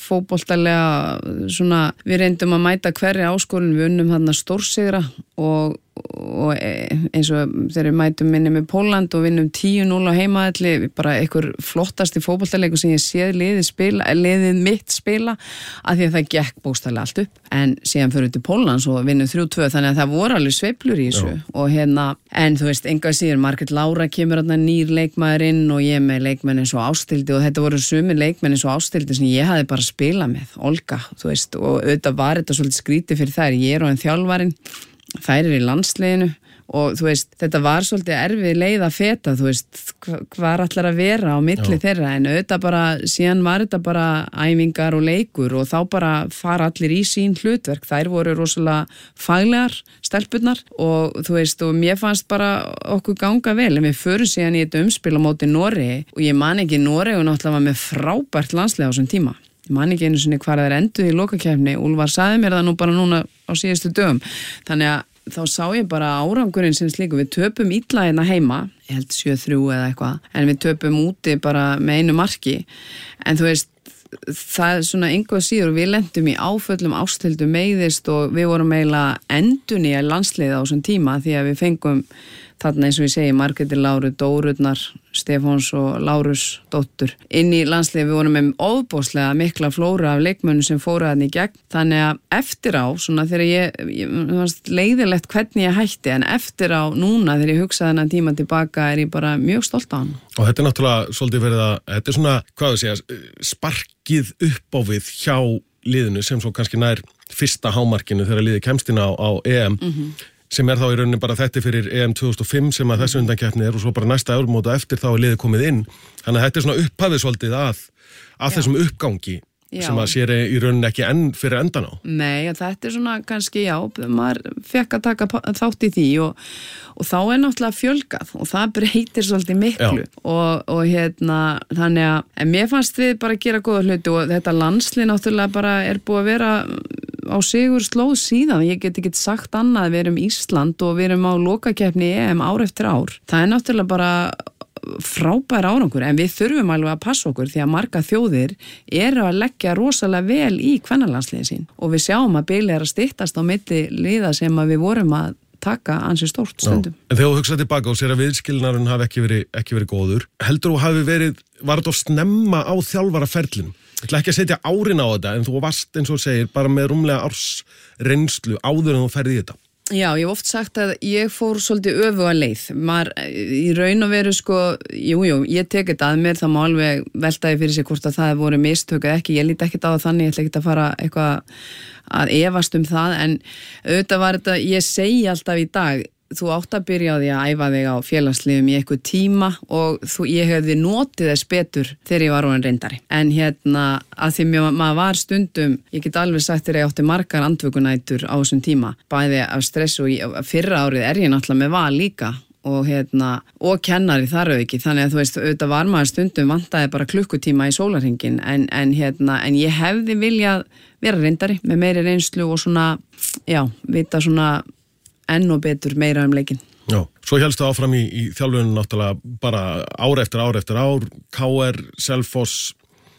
fótboltalega svona, við reyndum að mæta hverri áskorun, við unnum þarna stórsigra og og eins og þegar við mætum minni með Pólland og vinnum tíu núll á heimaðalli, bara einhver flottasti fótboltaleikur sem ég séð liðið spila, liðið mitt spila af því að það gekk bókstaflega allt upp en síðan fyrir til Póllands og vinnum þrjú tvö þannig að það voru alveg sveiflur í þessu Já. Og hérna, en þú veist, enga síður Margrét Lára kemur hérna nýr leikmaður inn og ég með leikmenn eins og Ásthildi og þetta voru sumir leikmenn eins og Ásthildi sem ég hafði bara spilað með, Olga, þú veist, og auðvitað var þetta svolítið skrítið fyrir þær, ég er og en þjálfarinn þær er í landsliðinu og þú veist, þetta var svolítið erfið leið að feta, þú veist, hvað ætlar að vera á milli Já. Þeirra, en auðvitað bara síðan var þetta bara æfingar og leikur og þá bara fara allir í sín hlutverk, þær voru rosalega faglegar, stelpurnar og þú veist, og mér fannst bara okkur ganga vel, en við förum síðan í þetta umspil á móti Noregi og ég man ekki Noregi og náttúrulega var með frábært landslið á þessum tíma. Ég man ekki einu sinni hvað það er enduð í lokakeppni, Úlfar sagði mér það nú bara núna á síðustu dögum, þannig að þá sá ég bara árangurinn sem slíku, við töpum illa hérna heima, ég held sjö þrjú eða eitthvað, en við töpum úti bara með einu marki, en þú veist, það er svona einhvað síður og við lentum í áföllum, Ásthildur meiðist og við vorum eiginlega endun í landsliða á þessum tíma því að við fengum þarna eins og ég segi Margréti Láru, Dórurnar, Stefáns og Lárus dóttur. Inn í landsliði við vorum með ofboðslega mikla flóra af leikmönnum sem fóru þarna í gegn. Þannig að eftir á, svona þegar ég, ég leiðilegt hvernig ég hætti, en eftir á núna þegar ég hugsaði þennan tíma tilbaka er ég bara mjög stolt á hann. Og þetta er náttúrulega svolítið verið að, þetta er svona, hvað þú segja, sparkið upp á við hjá liðinu sem svo kannski nær fyrsta hámarkinu þegar liðið kemst inn á, á E M Mhm. sem er þá í rauninni bara þetta fyrir E M tvö þúsund og fimm sem að þessu undankeppni er og svo bara næsta Evrópumót eftir þá er liðið komið inn. Þannig að þetta er svona upphafið svolítið að, að þessum uppgangi Já. sem að sér í rauninni ekki enn fyrir endan á. Nei, þetta er svona kannski, já, maður fekk að taka þátt í því og, og þá er náttúrulega fjölgað og það breytir svolítið miklu og, og hérna, þannig að en mér fannst við bara að gera góða hluti og þetta landslið náttúrulega bara er búið að vera á sigur slóð síðan, ég get ekki sagt annað, við erum Ísland og við erum á lokakeppni E M ár eftir ár. Það er náttúrulega bara frábær árangur, en við þurfum alveg að passa okkur því að marga þjóðir eru að leggja rosalega vel í kvennalandsliðin sín og við sjáum að bilið er að styttast á milli liða sem að við vorum að taka ansi stórt stundum. Já. En þegar þú hugsaði tilbaka og sér að viðskilnaðurinn hafi ekki verið, ekki verið góður, heldur þú hafi verið, var þetta að snemma á þjálfaraferlinum? Ég ætla ekki að setja árin á þetta, en þú varst eins og segir bara með rúmlega árs reynslu áður en þú ferði í þetta. Já, ég hef oft sagt að ég fór svolítið öfuga leið. Maður, í raun og veru sko, jú, jú, ég tek þetta að mér, það má alveg veltaði fyrir sig hvort að það voru mistök eða ekki, ég líti ekkert á það þannig, ég ætla ekki að fara eitthvað að efast um það, en auðvitað var þetta, ég segi alltaf í dag, þú átt að byrja á því að æfa þig á félagsliðum í eitthvað tíma og þú, ég hefði notið þess betur þegar ég var orðin reyndari. En hérna, að því mjö, maður var stundum, ég get alveg sagt þér að ég átti margar andvökunætur á þessum tíma, bæði af stress og ég, fyrra árið er ég náttúrulega með val líka og hérna, og kennari þar auki, þannig að þú veist, auðvitað var maður stundum vantaði bara klukkutíma í sólarhringin, en, en hérna, en ég hefði viljað vera reyndari með meiri reynslu og svona, já, vita svona enn og betur meira um leikinn. Já, svo hélstu áfram í, í þjálfunum náttúrulega bara ár eftir ár eftir ár, K R, Selfoss,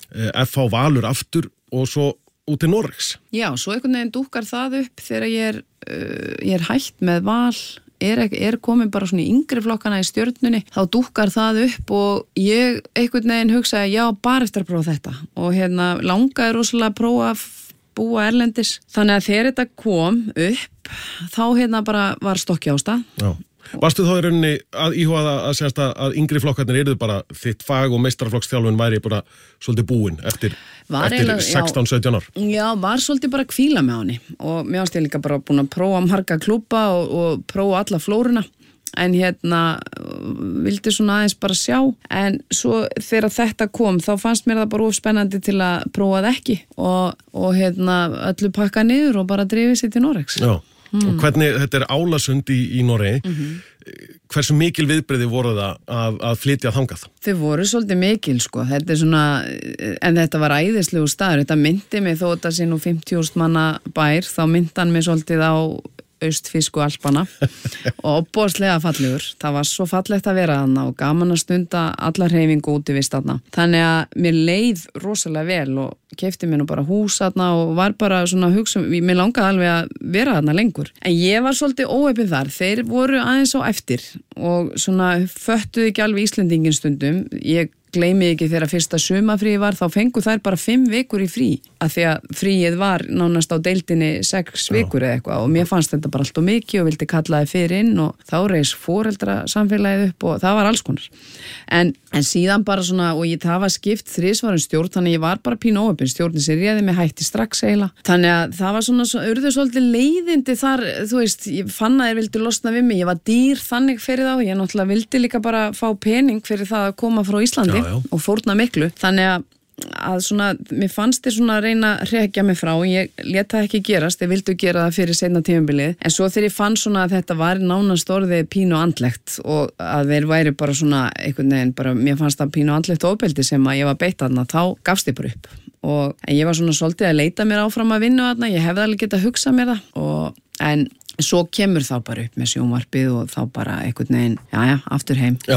F H Valur aftur og svo út í Noregs. Já, svo einhvern veginn dúkkar það upp þegar ég er, uh, ég er hætt með Val, er, er komin bara svona í yngri flokkana í Stjörnunni, þá dúkkar það upp og ég einhvern veginn hugsaði, já, bara eftir að prófa þetta og hérna langaði rosalega að prófa að búa erlendis. Þannig að þegar þetta kom upp, þá hérna bara var stokki á stað. Já. Varstu þá í rauninni að íhuga að segast að, að yngri flokkarnir eruðu bara þitt fag og meistaraflokksþjálfun væri bara svolítið búin eftir, eftir sextán sautján ár? Já, var svolítið bara að hvíla með honni og mér ást ég líka bara búin að prófa marga klúbba og, og prófa alla flóruna. En hérna vildi svona aðeins bara sjá, en svo þegar þetta kom þá fannst mér það bara of spennandi til að prófa það ekki og, og hérna öllu pakka niður og bara drifið sér til Noregs. Já, mm. og hvernig, þetta er Álasund í, í Noregi, mm-hmm. hversu mikil viðbrigði voru það að, að flytja þangað? Þau voru svolítið mikil sko, þetta er svona, en þetta var æðislegu staður, þetta myndi mig þó þetta sé nú fimmtíu þúsund manna bær, þá myndi hann mig svolítið á Austfirsku Alpana og opbóðslega fallegur. Það var svo fallegt að vera þarna og gaman að stunda alla hreyfingu úti við þarna. Þannig að mér leið rosalega vel og keypti mér nú bara hús þarna og var bara svona hugsa, mér langaði alveg að vera þarna lengur. En ég var svolítið óheppin þar, þeir voru aðeins á eftir og svona föttuðu ekki alveg Íslendingin stundum. Ég gleymi ekki þegar fyrsta sumafríi var, þá fengu þær bara fimm vikur í frí, af því að fríið var nánast á deildinni sex vikur eða eitthvað og mér fannst þetta bara allt og mikið og vildi kalla þið fyrir inn og þá reis foreldra samfélagið upp og það var alls konar. En, en síðan bara svona, og ég, það var skipt þrisvarum stjórn, þannig ég var bara pínu óöpinn, stjórnin sem réði mig hætti strax eiginlega. Þannig að það var svona, urðu svolítið leiðindi þar, þú veist, ég fann að þeir vildi losna við mig, ég var dýr þannig fyrir þá, ég náttúrulega vildi líka bara fá pening fyrir það að koma frá Íslandi. Já, já. Og fórna miklu, þannig að, að svona, mér fannst þér svona að reyna að hrekja mig frá, ég lét það ekki gerast, þeir vildu gera það fyrir seinna tímabilið, en svo þegar ég fann svona að þetta var nánast orðið pínu andlegt og að þeir væri bara svona einhvern veginn, bara mér fannst það pínu andlegt ofbeldi sem að ég var beitt þarna, þá gafst ég bara upp og ég var svona svolítið að leita mér áfram að vinna þarna, ég hefði alveg getað að hugsa mér það og, en svo kemur þá bara upp með sjónvarpið og þá bara einhvern veginn, já, já, aftur heim. Já,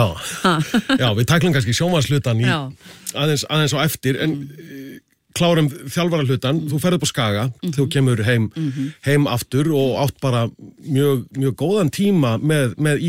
já, við taklum kannski sjónvarslutan í aðeins, aðeins á eftir, en klárum þjálfarahlutan, þú ferði upp á Skaga, mm-hmm. þú kemur heim, mm-hmm. heim aftur og átt bara mjög, mjög góðan tíma með, með í á.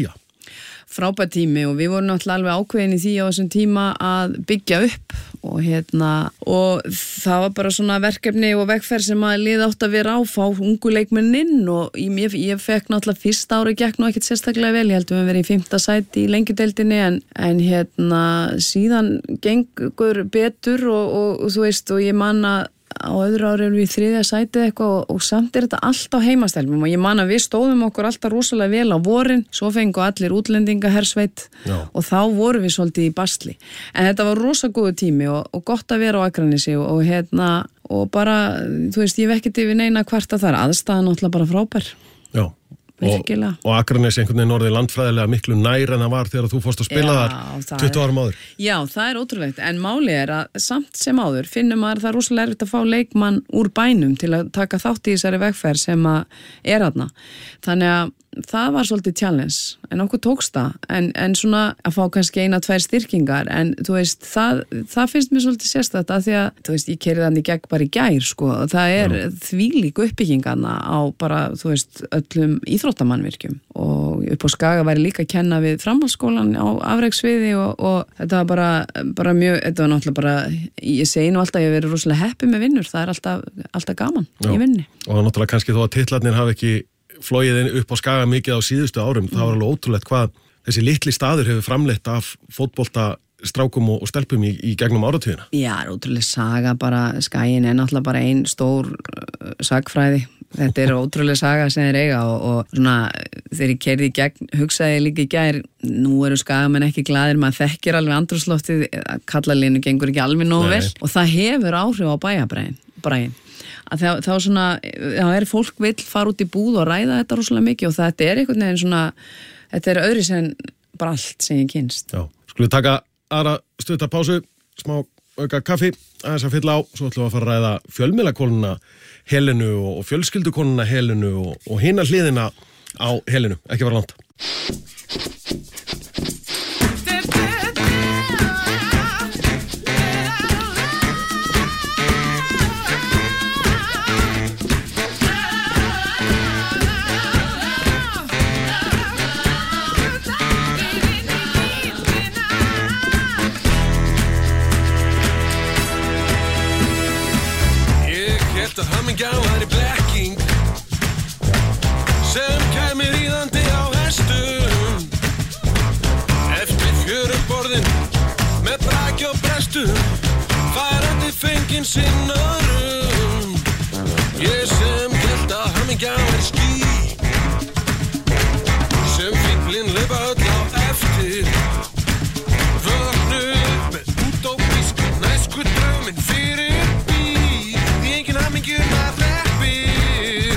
Frábær tími og við vorum náttúrulega alveg ákveðin í því á þessum tíma að byggja upp og hérna og það var bara svona verkefni og vegferð sem að lið átt að vera á fá ungu leikmenninn og ég, ég fekk náttúrulega fyrsta ári gekk nú ekkert sérstaklega vel, ég held að við verið í fimmta sæti í lengjudeildinni en, en hérna síðan gengur betur og, og, og þú veist og ég man að á öðru ári erum við í þriðja sætið eitthvað og, og samt er þetta allt á heimastælmum og ég man að við stóðum okkur alltaf rosalega vel á vorin, svo fengu allir útlendinga hersveit og þá vorum við svolítið í basli. En þetta var rosa góðu tími og, og gott að vera á Akranesi og, og hérna og bara, þú veist, ég hef ekkert yfir neina hvarta þar, aðstæðan náttúrulega bara frábær. Já. Og, og Akranesi einhvern veginn orðið landfræðilega miklu nær en það var þegar þú fórst að spila já, þar tuttugu árum áður. Já, það er ótrúlegt en máli er að samt sem áður finnum maður það rosalega erfitt að fá leikmann úr bænum til að taka þátt í þessari vegferð sem að er þarna. Þannig að það var svolítið challenge en okkur tókst það en, en svona að fá kannski eina, tvær styrkingar en þú veist, það, það finnst mér svolítið sérstætt að því að, þú veist, ég keyrði þannig gegn bara í gær, sko, og það er Já. Þvílík uppbygginganna á bara, þú veist, öllum íþróttamannvirkjum og upp á Skaga væri líka að kenna við framhaldsskólan á afreksviði og, og þetta var bara, bara mjög, þetta var náttúrulega bara, ég segi nú alltaf, ég hef verið rosalega heppið með vinnur, það er alltaf, alltaf gaman Já. Í vinni. Og náttúrulega kannski þó að titlarnir hafi ekki flóið upp á Skaga mikið á síðustu árum, mm. það var alveg ótrúlegt hvað þessi litli staður hefur framleitt af fótbolta strákum og stelpum í, í gegnum áratugina. Já, ótrúlega saga bara, Skaginn er náttúrulega bara ein stór uh, sagfræði. Þetta er ótrúlega saga sem þeir eiga og, og svona þegar ég keyrði í gegn, hugsaði líka í gær, nú eru Skagamenn ekki glaðir, maður þekkir alveg andrúmsloftið, kallalínu gengur ekki alveg nógu vel og það hefur áhrif á bæjabræðin. Að þá, þá svona, þá er fólk vill fara út í búð og ræða þetta rosalega mikið og þetta er einhvern veginn svona, þetta er öðru sem bara allt sem ég kynst. Já, skulum við taka aðra stutta pásu, smá auka kaffi, aðeins að fylla á, svo ætlum við að fara að ræða fjölmiðlakonuna Helenu og fjölskyldukonuna Helenu og, og hina hliðina á Helenu, ekki vera langt. Hamingjan væri blekking sem kæmi ríðandi á hestum eftir fjöruborðin með braki og brestum færandi fenginn sinn örum ég sem held að hamingjan væri ský sem fíflin laupa öll á eftir vöknu upp með útópísk næsku drömmin fyrir Hamingjum að hreppir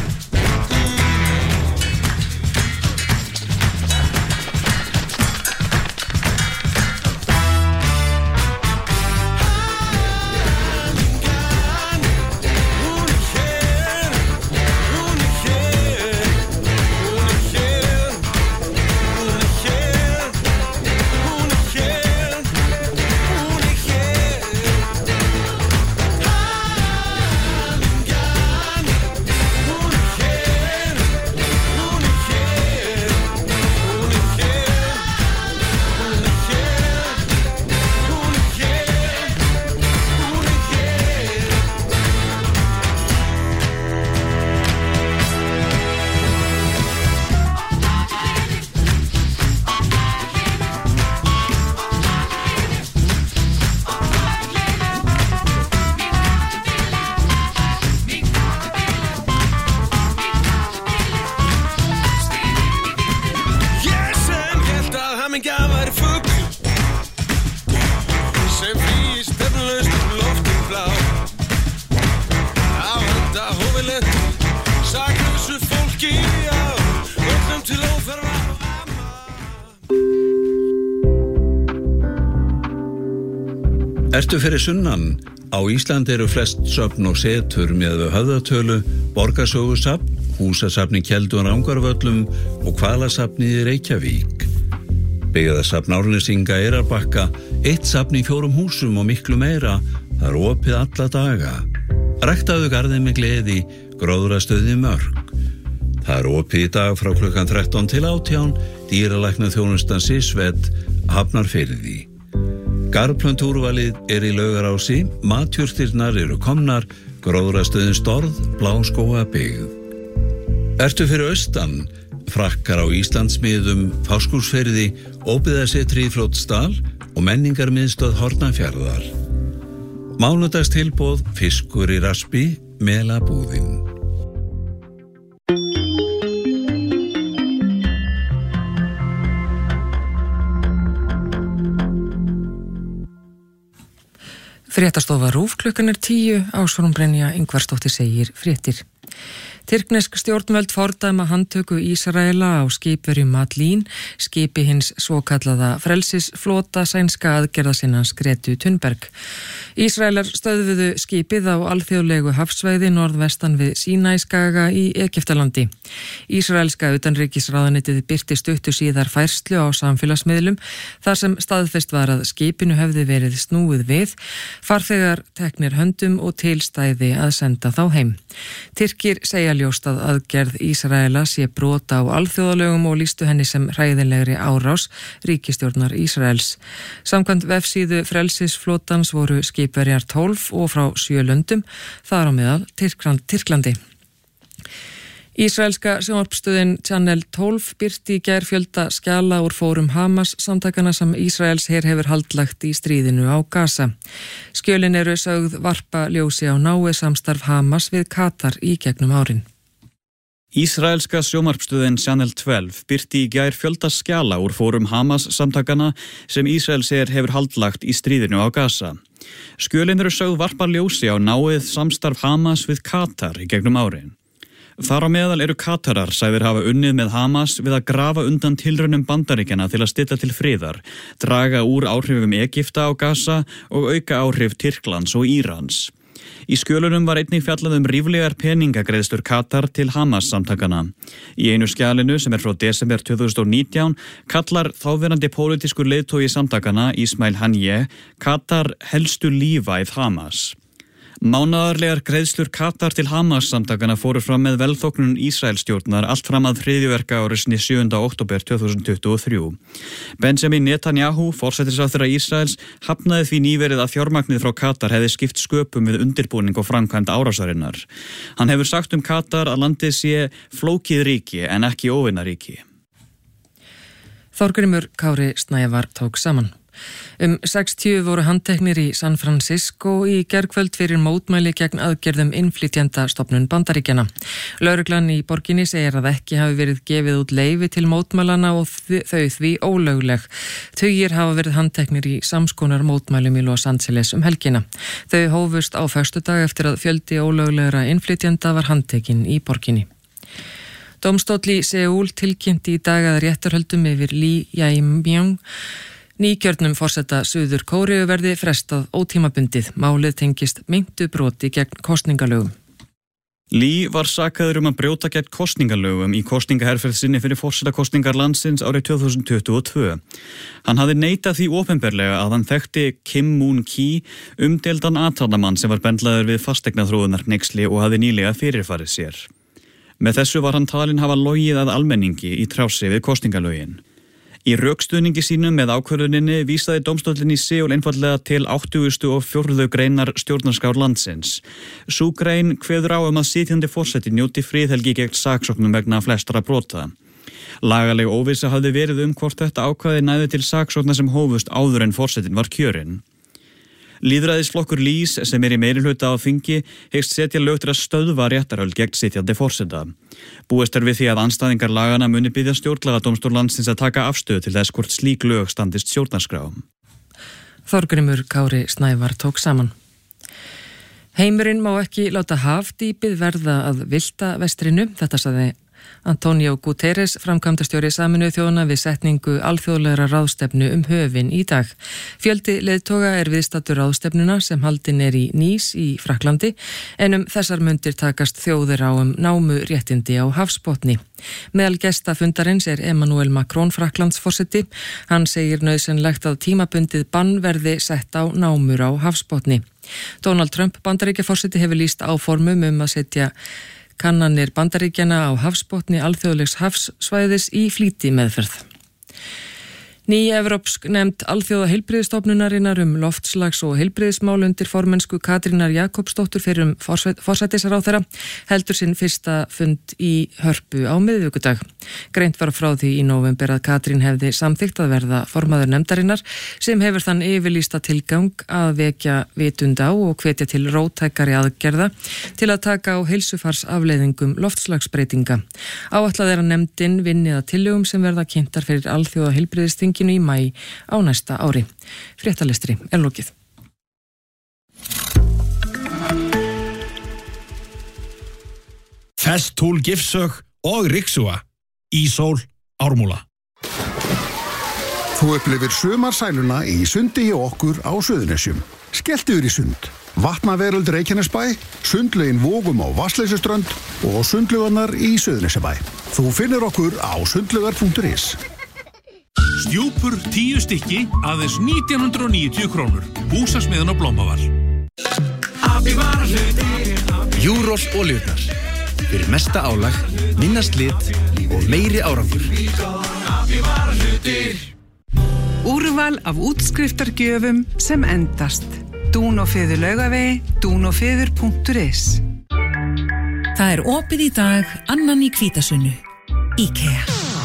Ertu fyrir sunnan? Á Íslandi eru flest söfn og setur með höfðatölu, borgarsögusafn, húsasafni Keldu og Rangárvöllum og hvalasafni í Reykjavík. Byggðasafn Árnesinga Eyrarbakka, eitt safn í fjórum húsum og miklu meira, það er opið alla daga. Ræktaðu garðið með gleði, gróðrastöði Mörk. Það er opið í dag frá klukkan þrettán til átján, dýralækna þjónustan Sisvett, Hafnarfirði. Garðplöntúrvalið er í Laugarási, matjurtirnar eru komnar, gróðrastöðin Storð, Bláskóga byggð. Ertu fyrir austan, frakkar á Íslandsmiðum, Fáskursfirði, óbyggðasetri í Fljótsdal og menningarmiðstöð Hornafjarðar. Mánudagstilboð, fiskur í raspi, melabúðin. Fréttastofa RÚV klukkan er tíu, Ásrún Brynja Ingvarsdóttir segir fréttir. Tyrknesk stjórnvöld fordæma handtöku Ísraela á skipverju Madlín, skipi hins svokallaða frelsisflota sænska aðgerðasinnans Gretu Thunberg. Ísraelar stöðvuðu skipið á alþjóðlegu hafsvæði norðvestan við Sínæskaga í Egyptalandi. Ísraelska utanríkisráðuneytið birti stuttu síðar færslu á samfélagsmiðlum þar sem staðfest var að skipinu hefði verið snúið við, farþegar teknir höndum og tilstæði að senda þá heim. Tyrkir segja ljóst að aðgerð Ísraela sé brota á alþjóðalögum og lýstu henni sem hræðilegri árás ríkisstjórnar Ísraels. Samkvæmt vefsíðu frelsisflotans voru skipverjar tólf og frá sjö löndum, þar á meðal Tyrklandi. Ísraelska sjónvarpsstöðin Channel tólf birti í gær fjölda skjala úr fórum Hamas samtakana sem Ísraels her hefur haldlagt í stríðinu á Gaza. Skjölin eru sögð varpa ljósi á náið samstarf Hamas við Katar í gegnum árin. Ísraelska sjónvarpsstöðin Channel tólf birti í gær fjölda skjala úr fórum Hamas samtakana sem Ísraels her hefur haldlagt í stríðinu á Gaza. Skjölin eru sögð varpa ljósi á náið samstarf Hamas við Katar í gegnum árin. Þar á meðal eru Katarar sagðir hafa unnið með Hamas við að grafa undan tilraunum Bandaríkjanna til að stilla til friðar, draga úr áhrifum Egypta á Gaza og auka áhrif Tyrklands og Írans. Í skjölunum var einnig fjallað um ríflegar peningagreiðslur Katar til Hamas samtakana. Í einu skjalinu sem er frá desember tvö þúsund og nítján kallar þáverandi pólitískur leiðtogi samtakana Ismail Haniyeh Katar helstu lífæð Hamas. Mánaðarlegar greiðslur Katar til Hamas samtakana fóru fram með velþóknun Ísraelsstjórnar allt fram að hryðjuverka árisni sjöunda október tvö þúsund tuttugu og þrjú. Benjamin Netanyahu, forsætisráðherra Ísraels, hafnaði því nýverið að fjármagnið frá Katar hefði skipt sköpum við undirbúning og framkvæmd árásarinnar. Hann hefur sagt um Katar að landið sé flókið ríki en ekki óvinaríki. Þorgrímur Kári Snævar tók saman. Um sextíu voru handteknir í San Francisco í gærkvöld fyrir mótmæli gegn aðgerðum innflytjendastofnun Bandaríkjanna. Lögreglan í borginni segir að ekki hafi verið gefið út leyfi til mótmælana og þau því ólögleg. Tugir hafa verið handteknir í samskonar mótmælum í Los Angeles um helgina. Þau hófust á föstudag eftir að fjöldi ólöglegra innflytjenda var handtekinn í borginni. Dómstóll í Seúl tilkynnti í dag að réttarhöldum yfir Lee Jae-myung, nýkjörnum forseta Suður Kóreu verði frestað ótímabundið. Málið tengist meintu broti gegn kosningalögum. Lee var sakaður um að brjóta gegn kosningalögum í kosningaherferð sinni fyrir forsetakosningar landsins árið tvö þúsund tuttugu og tvö. Hann hafði neitað því opinberlega að hann þekkti Kim Moon-kee, umdeildan athafnamann sem var bendlaður við fasteignaþróunarhneyksli og hafði nýlega fyrirfarið sér. Með þessu var hann talinn hafa logið að almenningi í trássi við kosningalögin. Í rökstuðningi sínum með ákvörðuninni vísaði dómstóllinn í Seúl einfaldlega til áttugustu og fjórðu greinar stjórnarskrár landsins. Sú grein kveður á um að sitjandi forseti njóti friðhelgi gegn saksóknum vegna flestra brota. Lagaleg óvissa hafði verið um hvort þetta ákvæði næði til saksókna sem hófust áður en forsetin var kjörinn. Lýðræðisflokkur Lýs, sem er í meirihluta á þingi, hyggst setja lög til að stöðva réttarhöld gegn sitjandi forseta. Búist er við því að andstæðingar lagana muni biðja stjórnlagadómstól landsins að taka afstöðu til þess hvort slík lög standist stjórnarskrá. Þorgrímur Kári Snævar tók saman. Heimurinn má ekki láta hafdýpið verða að villta vestrinu, þetta sagði Antonio Guterres, framkvæmdastjóri Sameinuðu þjóðanna við setningu alþjóðlegra ráðstefnu um höfin í dag. Fjöldi leiðtoga er viðstaddur ráðstefnuna sem haldin er í Nice í Frakklandi, en um þessar mundir takast þjóðir á um námu réttindi á hafsbotni. Meðal gesta fundarins er Emmanuel Macron Frakklandsforseti. Hann segir nauðsynlegt að tímabundið bann verði sett á námur á hafsbotni. Donald Trump Bandaríkjaforseti hefur lýst áformum um að setja Kannanir Bandaríkjanna á hafsbotni alþjóðlegs hafssvæðis í flýti meðferð. Ný evrópsk nefnd alþjóða heilbrigðisstofnunarinnar um loftslags- og heilbrigðismál undir formennsku Katrínar Jakobsdóttur fyrrum forsætisráðherra heldur sinn fyrsta fund í Hörpu á miðvikudag. Greint var frá því í nóvember að Katrín hefði samþykkt að verða formaður nefndarinnar sem hefur þann yfirlýsta tilgang að vekja vitund á og hvetja til róttækari aðgerða til að taka á heilsufarsafleiðingum loftslagsbreytinga. Áætlað er að nefndin vinni að tillögum sem verða kynntar fyrir alþjóða heilbrigðisþing í mæ á næsta ári. Fréttalestri er lokið. Festool Gifsög og Rixua. Ísól, Ármúla. Þú upplifir sumarsæluna í sundi hjá okkur á Suðurnesjum. Skelltu yfir í sund. Vatnaveröld Reykjanesbæ, sundlaugin Vogum á Vatnsleysuströnd og sundlaugarnar í Suðurnesjabæ. Þú finnir okkur á sundlaugar punktur is. Stjúpur tíu stykki aðeins nítján hundruð og níutíu krónur. Húsasmiðan á Blómavar. Júros olíurnar. Fyrir mesta álag, minna slit og meiri árangur. Úrval af útskriftargjöfum sem endast. Dúnófiður Laugavegi, dúnófiður punktur is. Það er opið í dag, annan í Hvítasunnu. IKEA.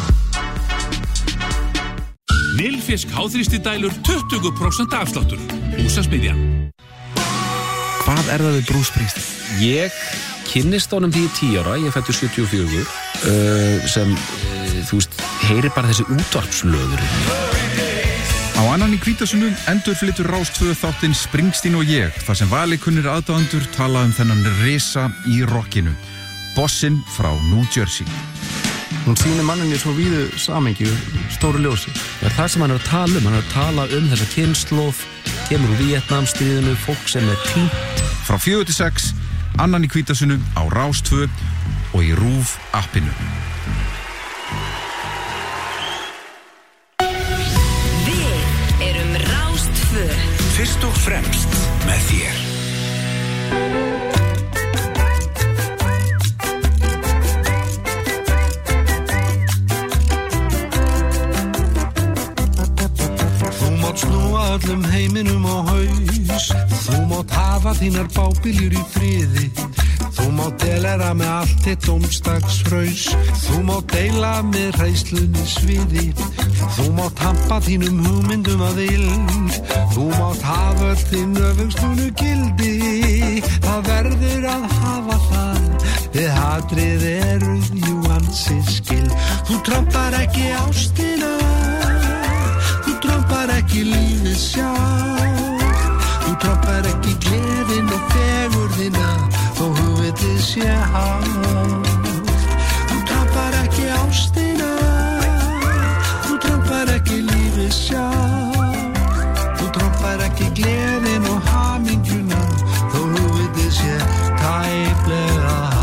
Nilfisk háþrýstidælur tuttugu prósent afsláttur. Húsasmiðjan. Hvað er það við Bruce Springsteen? Ég kynnist honum því í tíu ára, ég fættur sjötíu og fjögur, uh, sem, uh, þú veist, heyri bara þessi útvarpslöður. Á annan í Hvítasunnu endurflytur Rás tvö þáttinn Springsteen og ég, þar sem valikunnir aðdáendur tala um þennan risa í rockinu. Bossinn frá New Jersey. Hún sýnir manninni svo víðu samhengi, stóru ljósi. Það er það sem hann er að tala um, hann er að tala um þessa kynslóð, kemur úr Víetnamstríðinu, fólk sem er týnt. Frá fjögur til sex, annan í Hvítasunnu á Rás tvö og í RÚV appinu. Við erum Rás tvö. Fyrst og fremst með þér. Snúa öllum heiminum á haus. Þú mátt hafa þínar bábiljur í friði. Þú mátt delera með allt þitt dómstagsfraus. Þú mátt deila með hræðslunni sviði. Þú mátt hampa þínum hugmyndum að vild. Þú mátt hafa öll þín öfugstunu gildi. Það verður að hafa það. Við hatrið eruð jú ansi skil. Þú trampar ekki ástina. Trampar ekki lífið sjálf. Þú trampar ekki gleðin og fegurðina og hugvitið sé hátt. Þú trampar ekki ástina. Þú trampar ekki lífið sjálf. Þú trampar ekki gleðin og hamingjuna þó hugvitið sé tæplega hátt.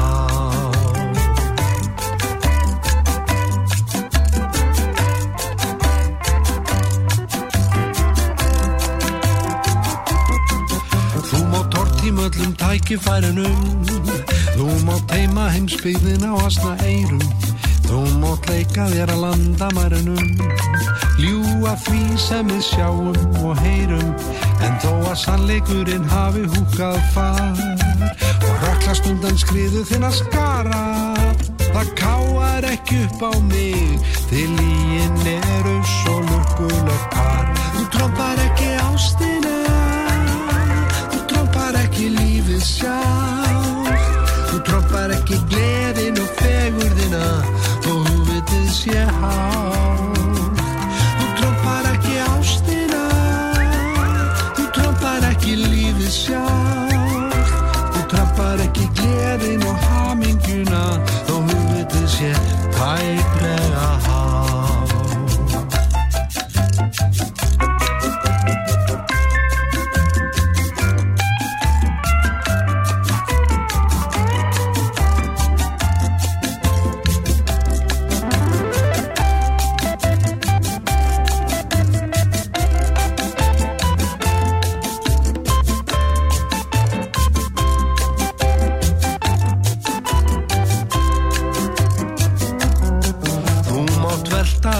Öllum tækifærunum. Þú mátt heima heimsbyggðina á asna eyrum. Þú mátt leika þér að landamærunum. Ljúga því sem við sjáum og heyrum. En þó að sannleikurinn hafi húkað far og röklast undan skriðu þinna skara. Það káar ekki upp á mig því lygin eru svo lukkuleg par. Þú trompar ekki ástina. Ekki lífið sjálf. Þú trompar ekki gleðin og fegurðina þó hugvitið sé hátt. Þú trompar ekki ástina. Þú trompar ekki lífið sjálf. Þú trompar ekki gleðin og hamingjuna þó hugvitið sé tæplega hátt.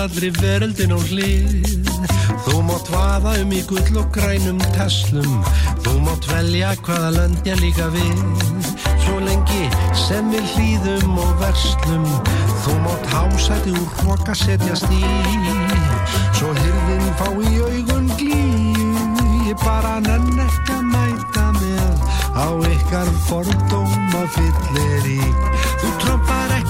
allri veröldin á hlið. Þú mátt vaða um í gull og grænum Teslum. Þú mátt velja hvaða lönd ég líka við. Svo lengi sem við hlýðum og verslum. Þú mátt hásæti úr hroka setjast í. Svo hirðin fá í augun glíu. Ég bara nenn ekki að mæta með á ykkar fordóma fyllir í.